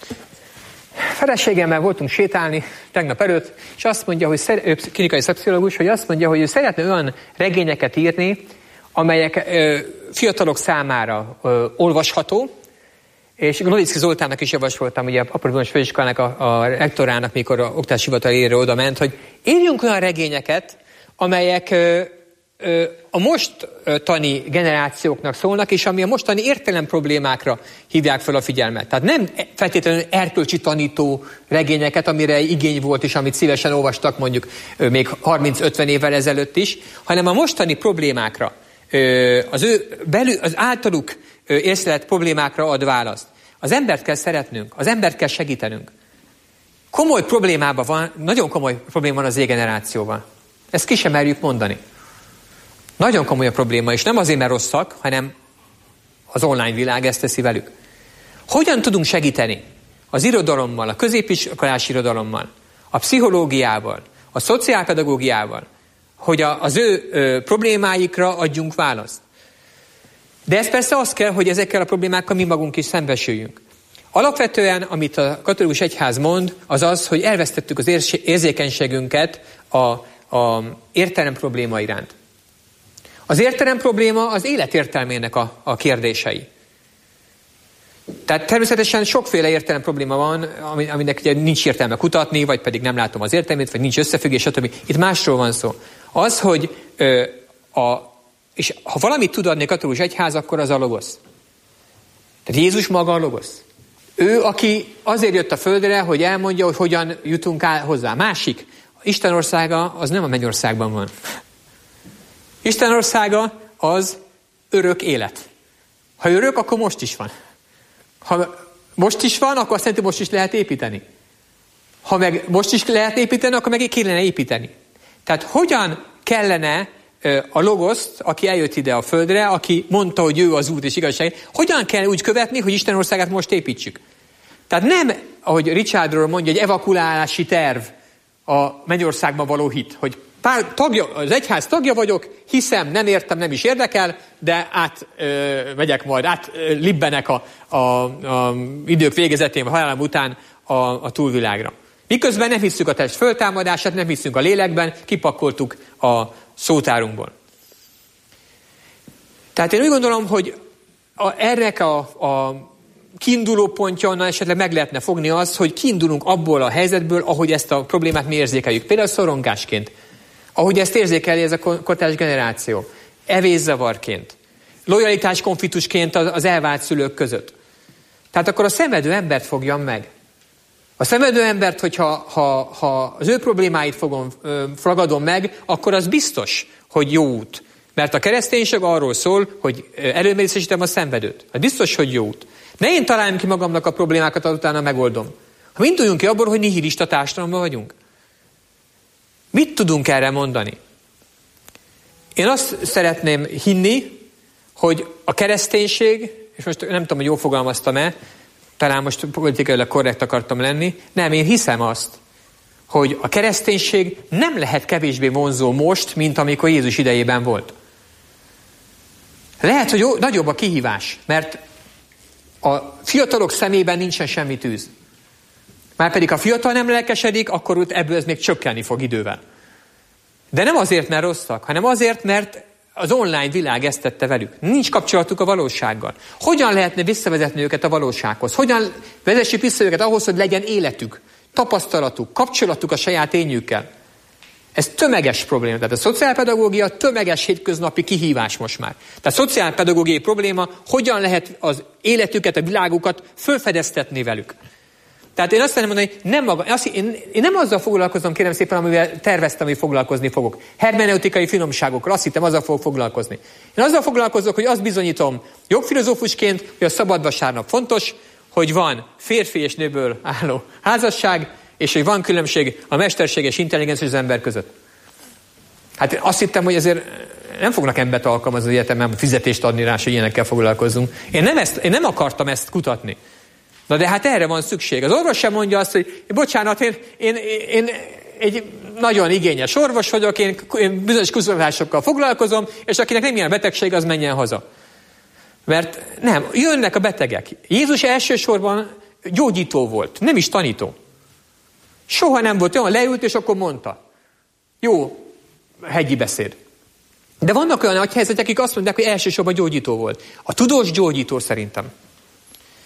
Feleségemmel voltunk sétálni tegnap előtt, és azt mondja, hogy klinikai szexuológus, hogy azt mondja, hogy ő szeretne olyan regényeket írni, amelyek fiatalok számára olvasható, és Nolicki Zoltánnak is javasoltam, ugye a Apostolikus Főiskolának a rektorának, mikor a oktatási hivatal érre oda ment, hogy írjunk olyan regényeket, amelyek a mostani generációknak szólnak, és ami a mostani értelem problémákra hívják fel a figyelmet. Tehát nem feltétlenül erkölcsi tanító regényeket, amire igény volt, és amit szívesen olvastak mondjuk még 30-50 évvel ezelőtt is, hanem a mostani problémákra, az általuk észlelt problémákra ad választ. Az embert kell szeretnünk, az embert kell segítenünk. Komoly problémában van, nagyon komoly probléma van az Z-generációval. Ezt ki sem merjük mondani. Nagyon komoly a probléma, és nem azért, mert rosszak, hanem az online világ ezt teszi velük. Hogyan tudunk segíteni? Az irodalommal, a középiskolás irodalommal, a pszichológiával, a szociálpedagógiával, hogy az ő problémáikra adjunk választ. De ez persze az kell, hogy ezekkel a problémákkal mi magunk is szembesüljünk. Alapvetően, amit a katolikus egyház mond, az az, hogy elvesztettük az érzékenységünket a értelem probléma iránt. Az értelem probléma az életértelmének a kérdései. Tehát természetesen sokféle értelem probléma van, aminek ugye nincs értelme kutatni, vagy pedig nem látom az értelmét, vagy nincs összefüggés, stb. Itt másról van szó. Az, hogy és ha valamit tud adni a katolikus egyház, akkor az a logosz. Tehát Jézus maga a logosz. Ő, aki azért jött a földre, hogy elmondja, hogy hogyan jutunk hozzá. Másik, Isten országa az nem a mennyországban van. Isten országa az örök élet. Ha örök, akkor most is van. Ha most is van, akkor azt jelenti, most is lehet építeni. Ha meg most is lehet építeni, akkor meg kellene építeni. Tehát hogyan kellene a logoszt, aki eljött ide a földre, aki mondta, hogy ő az út és igazság, hogyan kell úgy követni, hogy Isten országát most építsük? Tehát nem, ahogy Richardról mondja, egy evakuálási terv a mennyországban való hit, hogy az egyház tagja vagyok, hiszem, nem értem, nem is érdekel, de megyek majd, libbenek a idők végezetén, a halálom után a túlvilágra. Miközben nem hiszünk a test föltámadását, nem hiszünk a lélekben, kipakoltuk a szótárunkból. Tehát én úgy gondolom, hogy ennek a kiinduló pontja, onnan esetleg meg lehetne fogni az, hogy kiindulunk abból a helyzetből, ahogy ezt a problémát mi érzékeljük. Például szorongásként. Ahogy ezt érzékeli ez a kortárs generáció. Evészavarként. Lojalitás konfliktusként az elvált szülők között. Tehát akkor a szenvedő embert fogjam meg. A szenvedő embert, hogyha az ő problémáit ragadom meg, akkor az biztos, hogy jó út. Mert a kereszténység arról szól, hogy előmészesítem a szenvedőt. Az biztos, hogy jó út. Ne én találjam ki magamnak a problémákat, utána megoldom. Ha induljunk ki abból, hogy nihilista társadalomban vagyunk. Mit tudunk erre mondani? Én azt szeretném hinni, hogy a kereszténység, és most nem tudom, hogy jól fogalmaztam-e, talán most politikailag korrekt akartam lenni, nem, én hiszem azt, hogy a kereszténység nem lehet kevésbé vonzó most, mint amikor Jézus idejében volt. Lehet, hogy nagyobb a kihívás, mert a fiatalok szemében nincsen semmi tűz. Márpedig, ha fiatal nem lelkesedik, akkor ebből ez még csökkenni fog idővel. De nem azért, mert rosszak, hanem azért, mert az online világ ezt tette velük. Nincs kapcsolatuk a valósággal. Hogyan lehetne visszavezetni őket a valósághoz? Hogyan vezessük vissza őket ahhoz, hogy legyen életük, tapasztalatuk, kapcsolatuk a saját énjükkel? Ez tömeges probléma. Tehát a szociálpedagógia tömeges hétköznapi kihívás most már. Tehát a szociálpedagógiai probléma, hogyan lehet az életüket, a világukat fölfedeztetni velük. Tehát én azt szeretném mondani, én nem azzal foglalkozom, kérem szépen, amivel terveztem, hogy foglalkozni fogok. Hermeneutikai finomságokkal, azt hittem, azzal fogok foglalkozni. Én azzal foglalkozok, hogy azt bizonyítom jogfilozófusként, hogy a szabad vasárnap fontos, hogy van férfi és nőből álló házasság, és hogy van különbség a mesterséges intelligencia és az ember között. Hát azt hittem, hogy ezért nem fognak embert alkalmazni az egyetemen, fizetést adni rá, hogy ilyenekkel foglalkozzunk. Én nem akartam ezt kutatni. Na de hát erre van szükség. Az orvos sem mondja azt, hogy bocsánat, én egy nagyon igényes orvos vagyok, én bizonyos kutatásokkal foglalkozom, és akinek nem ilyen betegség, az menjen haza. Mert nem, jönnek a betegek. Jézus elsősorban gyógyító volt, nem is tanító. Soha nem volt olyan, leült, és akkor mondta. Jó, hegyi beszéd. De vannak olyan nagy helyzetek, akik azt mondják, hogy elsősorban gyógyító volt. A tudós gyógyító szerintem.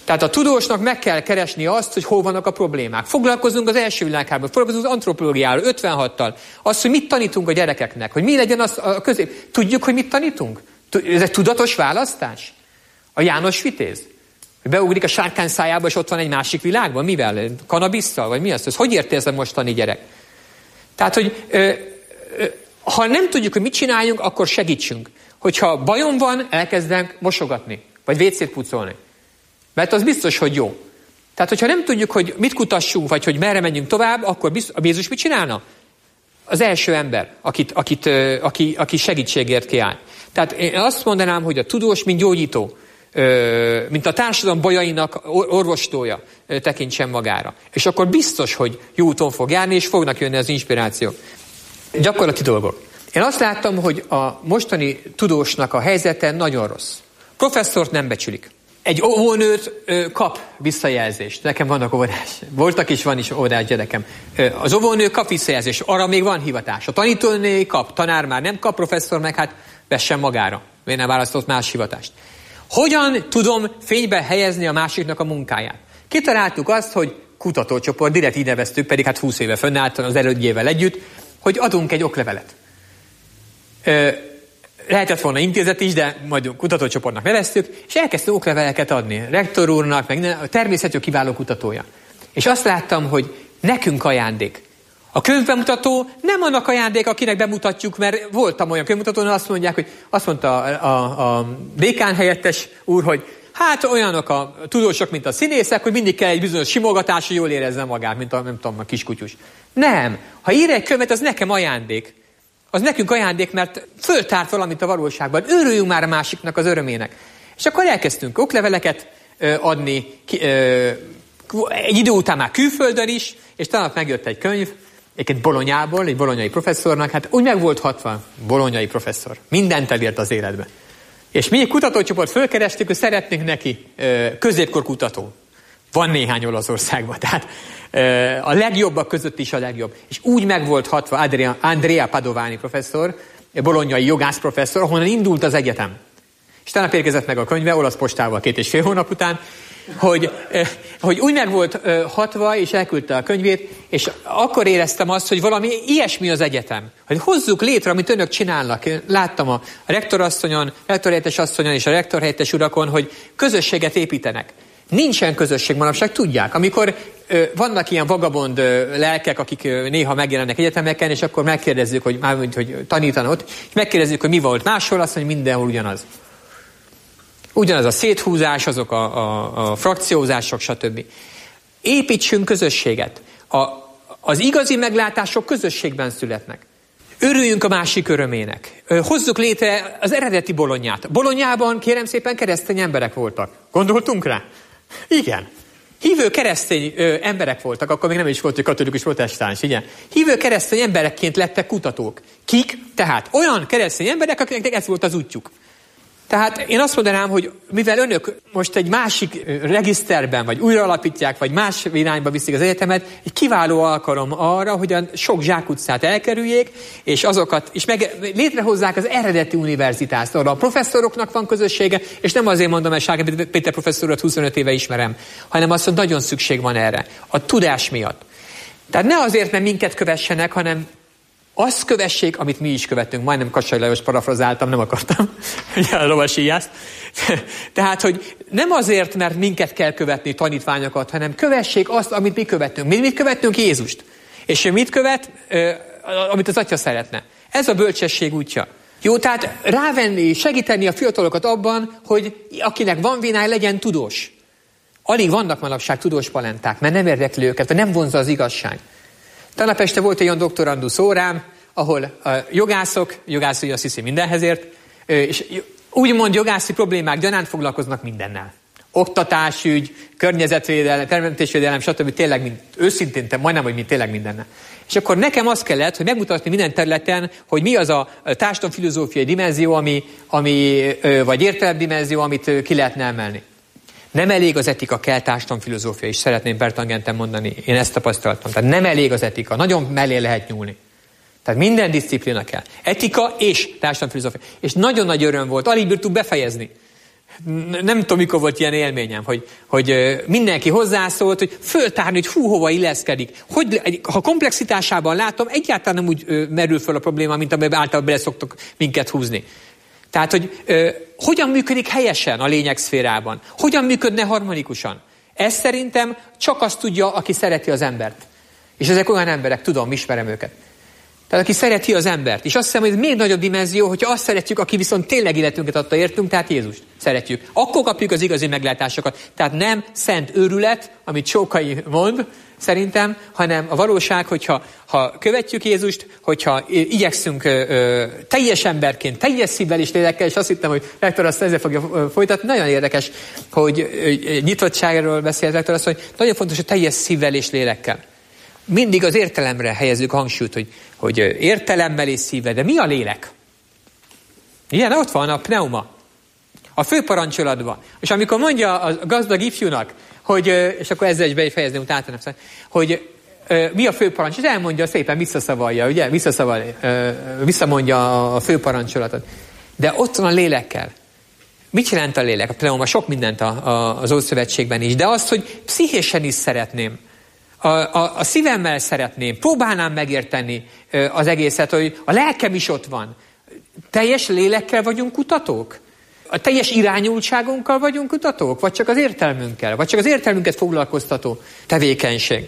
Tehát a tudósnak meg kell keresni azt, hogy hol vannak a problémák. Foglalkozunk az első világháborúval, foglalkozunk az antropológiával, 56-tal. Azt, hogy mit tanítunk a gyerekeknek, hogy mi legyen az a közép. Tudjuk, hogy mit tanítunk? Ez egy tudatos választás? A János Vitéz? Hogy beugrik a sárkány szájába, és ott van egy másik világban? Mivel? Kanabisszal? Vagy mi az? Hogy érti ez a mostani gyerek? Tehát, hogy ha nem tudjuk, hogy mit csináljunk, akkor segítsünk. Hogyha bajom van, elkezdem mosogatni, vagy vécét pucolni. Mert az biztos, hogy jó. Tehát, hogyha nem tudjuk, hogy mit kutassunk, vagy hogy merre menjünk tovább, akkor a Jézus mit csinálna? Az első ember, aki segítségért kiáll. Tehát én azt mondanám, hogy a tudós, mint gyógyító, mint a társadalom bajainak orvoslója tekintsen magára. És akkor biztos, hogy jó úton fog járni, és fognak jönni az inspirációk. Gyakorlati dolgok. Én azt láttam, hogy a mostani tudósnak a helyzete nagyon rossz. Professzort nem becsülik. Egy óvónőt kap visszajelzést. Nekem vannak óvodás. Voltak és van is óvodás gyerekem. Az óvónő kap visszajelzést. Arra még van hivatás. A tanítóné kap, tanár már nem kap, professzor meg hát vessen magára. Miért nem választott más hivatást? Hogyan tudom fénybe helyezni a másiknak a munkáját? Kitaláltuk azt, hogy kutatócsoport, direkt így neveztük, pedig hát 20 éve fönnálltan az elődjével együtt, hogy adunk egy oklevelet. Lehetett volna intézet is, de majd kutatócsoportnak neveztük, és elkezdtünk okleveleket adni. Rektor úrnak, meg természetesen kiváló kutatója. És azt láttam, hogy nekünk ajándék. A könyvbemutató nem annak ajándék, akinek bemutatjuk, mert voltam olyan könyvbemutatón, azt mondta a dékán helyettes úr, hogy hát olyanok a tudósok, mint a színészek, hogy mindig kell egy bizonyos simogatás, hogy jól érezze magát, mint a kiskutyus. Nem. Ha ír egy könyvet, az nekem ajándék. Az nekünk ajándék, mert föltárt valamit a valóságban. Örüljünk már a másiknak az örömének. És akkor elkezdtünk okleveleket adni, egy idő után már külföldön is, és talán megjött egy könyv, egyébként Bolonyából, egy bolonyai professzornak, hát úgy meg volt 60 bolonyai professzor. Mindent elért az életbe. És mi egy kutatócsoport fölkerestük, hogy szeretnénk neki középkor kutató. Van néhány Olaszországban, tehát a legjobbak között is a legjobb. És úgy meg volt hatva Andrea Padovani professzor, bolonyai jogász professzor, ahonnan indult az egyetem. És tegnap érkezett meg a könyve, olasz postával 2,5 hónap után, hogy úgy meg volt hatva, és elküldte a könyvét, és akkor éreztem azt, hogy valami ilyesmi az egyetem. Hogy hozzuk létre, amit önök csinálnak. Én láttam a rektorasszonyon, rektorhelyettes asszonyon és a rektorhelyettes urakon, hogy közösséget építenek. Nincsen közösség manapság, tudják. Amikor vannak ilyen vagabond lelkek, akik néha megjelennek egyetemeken, és akkor megkérdezzük, hogy tanítanod, és megkérdezzük, hogy mi volt máshol, azt mondja, mindenhol ugyanaz. Ugyanaz a széthúzás, azok a frakciózások, stb. Építsünk közösséget. Az igazi meglátások közösségben születnek. Örüljünk a másik örömének. Hozzuk létre az eredeti Bolonyát. Bolonyában, kérem szépen, keresztény emberek voltak. Gondoltunk rá? Igen. Hívő keresztény emberek voltak, akkor még nem is volt, hogy katolikus protestáns, igen. Hívő keresztény emberekként lettek kutatók. Kik? Tehát olyan keresztény emberek, akiknek ez volt az útjuk. Tehát én azt mondanám, hogy mivel önök most egy másik regiszterben, vagy újra alapítják, vagy más irányba viszik az egyetemet, egy kiváló alkalom arra, hogy a sok zsákutcát elkerüljék, és azokat, és létrehozzák az eredeti univerzitást, ahol a professzoroknak van közössége, és nem azért mondom, mert Sága Péter professzorat 25 éve ismerem, hanem azt, hogy nagyon szükség van erre, a tudás miatt. Tehát ne azért, mert minket kövessenek, hanem azt kövessék, amit mi is követünk. Majdnem Kassai Lajos parafrazáltam, nem akartam, ugye a lovasíjást. Tehát, hogy nem azért, mert minket kell követni, tanítványokat, hanem kövessék azt, amit mi követünk. Mi mit követünk? Jézust. És ő mit követ? Amit az Atya szeretne. Ez a bölcsesség útja. Jó, tehát rávenni, segíteni a fiatalokat abban, hogy akinek van vinály, legyen tudós. Alig vannak manapság tudós palenták, mert nem érdekli őket, vagy nem vonzza az igazság. Tegnap este volt egy olyan doktorandusz órám, ahol a jogászok azt hiszi mindenhez ért, és úgymond jogászi problémák gyanánt foglalkoznak mindennel. Oktatásügy, környezetvédelem, természetvédelem, stb. Tényleg őszintén, majdnem, hogy tényleg mindennel. És akkor nekem az kellett, hogy megmutatni minden területen, hogy mi az a társadalomfilozófiai dimenzió, vagy értelemdimenzió, amit ki lehetne emelni. Nem elég az etika, kell társadalomfilozófia is, szeretném pertangenten mondani. Én ezt tapasztaltam. Tehát nem elég az etika, nagyon mellé lehet nyúlni. Tehát minden diszciplína kell. Etika és társadalomfilozófia. És nagyon nagy öröm volt, alig bírtuk befejezni. Nem tudom, mikor volt ilyen élményem, hogy mindenki hozzászólt, hogy föltárni, hogy hova illeszkedik. Ha komplexitásában látom, egyáltalán nem úgy merül föl a probléma, mint amiben általában bele szoktok minket húzni. Tehát, hogy hogyan működik helyesen a lényegszférában? Hogyan működne harmonikusan? Ez szerintem csak azt tudja, aki szereti az embert. És ezek olyan emberek, tudom, ismerem őket. Tehát aki szereti az embert. És azt hiszem, hogy ez még nagyobb dimenzió, hogyha azt szeretjük, aki viszont tényleg életünket adta értünk, tehát Jézust szeretjük. Akkor kapjuk az igazi meglátásokat. Tehát nem szent őrület, amit Csókai mond, szerintem, hanem a valóság, hogyha követjük Jézust, hogyha igyekszünk teljes emberként, teljes szívvel és lélekkel, és azt hittem, hogy rektor azt ezzel fogja folytatni. Nagyon érdekes, hogy nyitottságról beszélt rektor azt, hogy nagyon fontos, hogy teljes szívvel és lélekkel. Mindig az értelemre helyezzük hangsúlyt, hogy értelemmel és szívvel, de mi a lélek? Ilyen, ott van a pneuma, a főparancsolatban. És amikor mondja a gazdag ifjúnak, hogy, és akkor ezzel is befejezni, utána nem szám, hogy mi a főparancs, és elmondja szépen, visszaszavalja, ugye? Visszamondja a főparancsolatot. De ott van a lélekkel. Mit jelent a lélek? A pneuma sok mindent az Ószövetségben is, de azt, hogy pszichésen is szeretném. A szívemmel szeretném, próbálnám megérteni az egészet, hogy a lelkem is ott van. Teljes lélekkel vagyunk kutatók? A teljes irányultságunkkal vagyunk kutatók? Vagy csak az értelmünkkel? Vagy csak az értelmünket foglalkoztató tevékenység?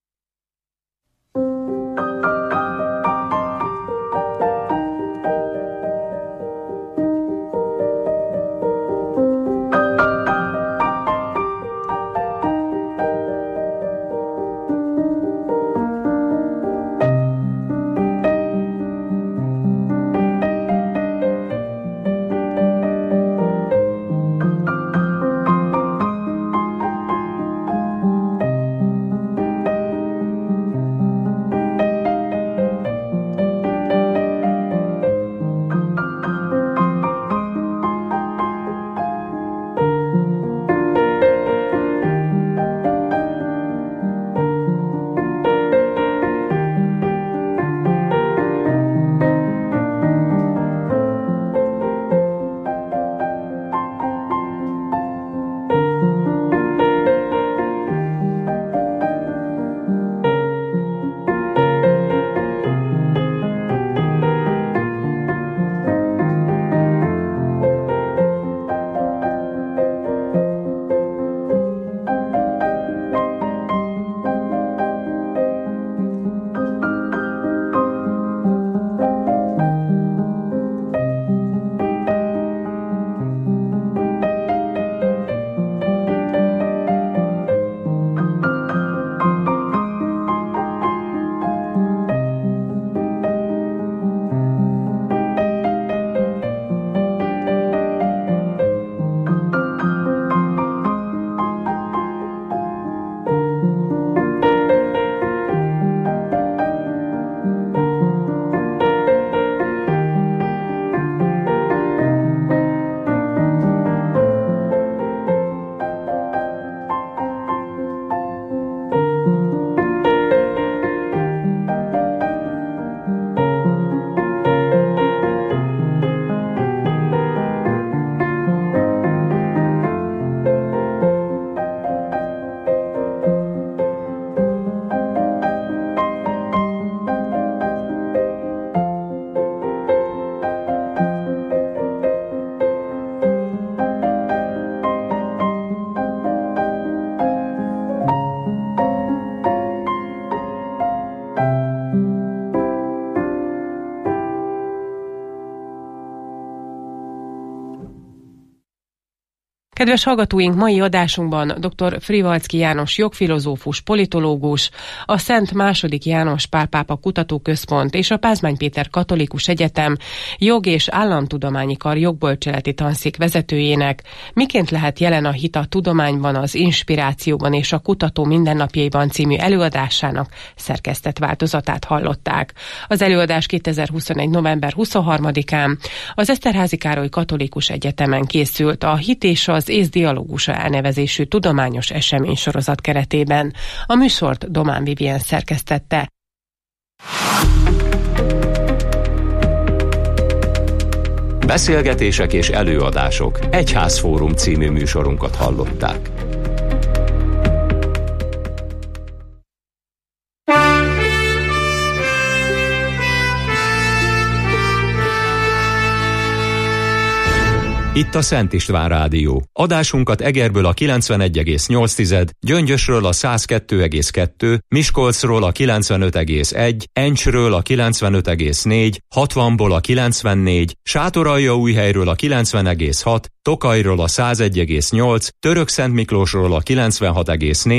Kedves hallgatóink, mai adásunkban dr. Frivalczky János jogfilozófus, politológus, a Szent II. János Pál Pápa Kutatóközpont és a Pázmány Péter Katolikus Egyetem jog- és államtudományi kar jogbölcseleti tanszék vezetőjének miként lehet jelen a hit a tudományban, az inspirációban és a kutató mindennapjaiban című előadásának szerkesztett változatát hallották. Az előadás 2021. november 23-án az Eszterházy Károly Katolikus Egyetemen készült a Hit és az ész dialógusa elnevezésű tudományos eseménysorozat keretében. A műsort Domán Vivien szerkesztette. Beszélgetések és előadások. Egyházfórum című műsorunkat hallották. Itt a Szent István Rádió. Adásunkat Egerből a 91,8, Gyöngyösről a 102,2, Miskolcról a 95,1, Encsről a 95,4, 60-ból a 94, Sátoraljaújhelyről a 90,6, Tokajról a 101,8, Törökszentmiklósról a 96,4,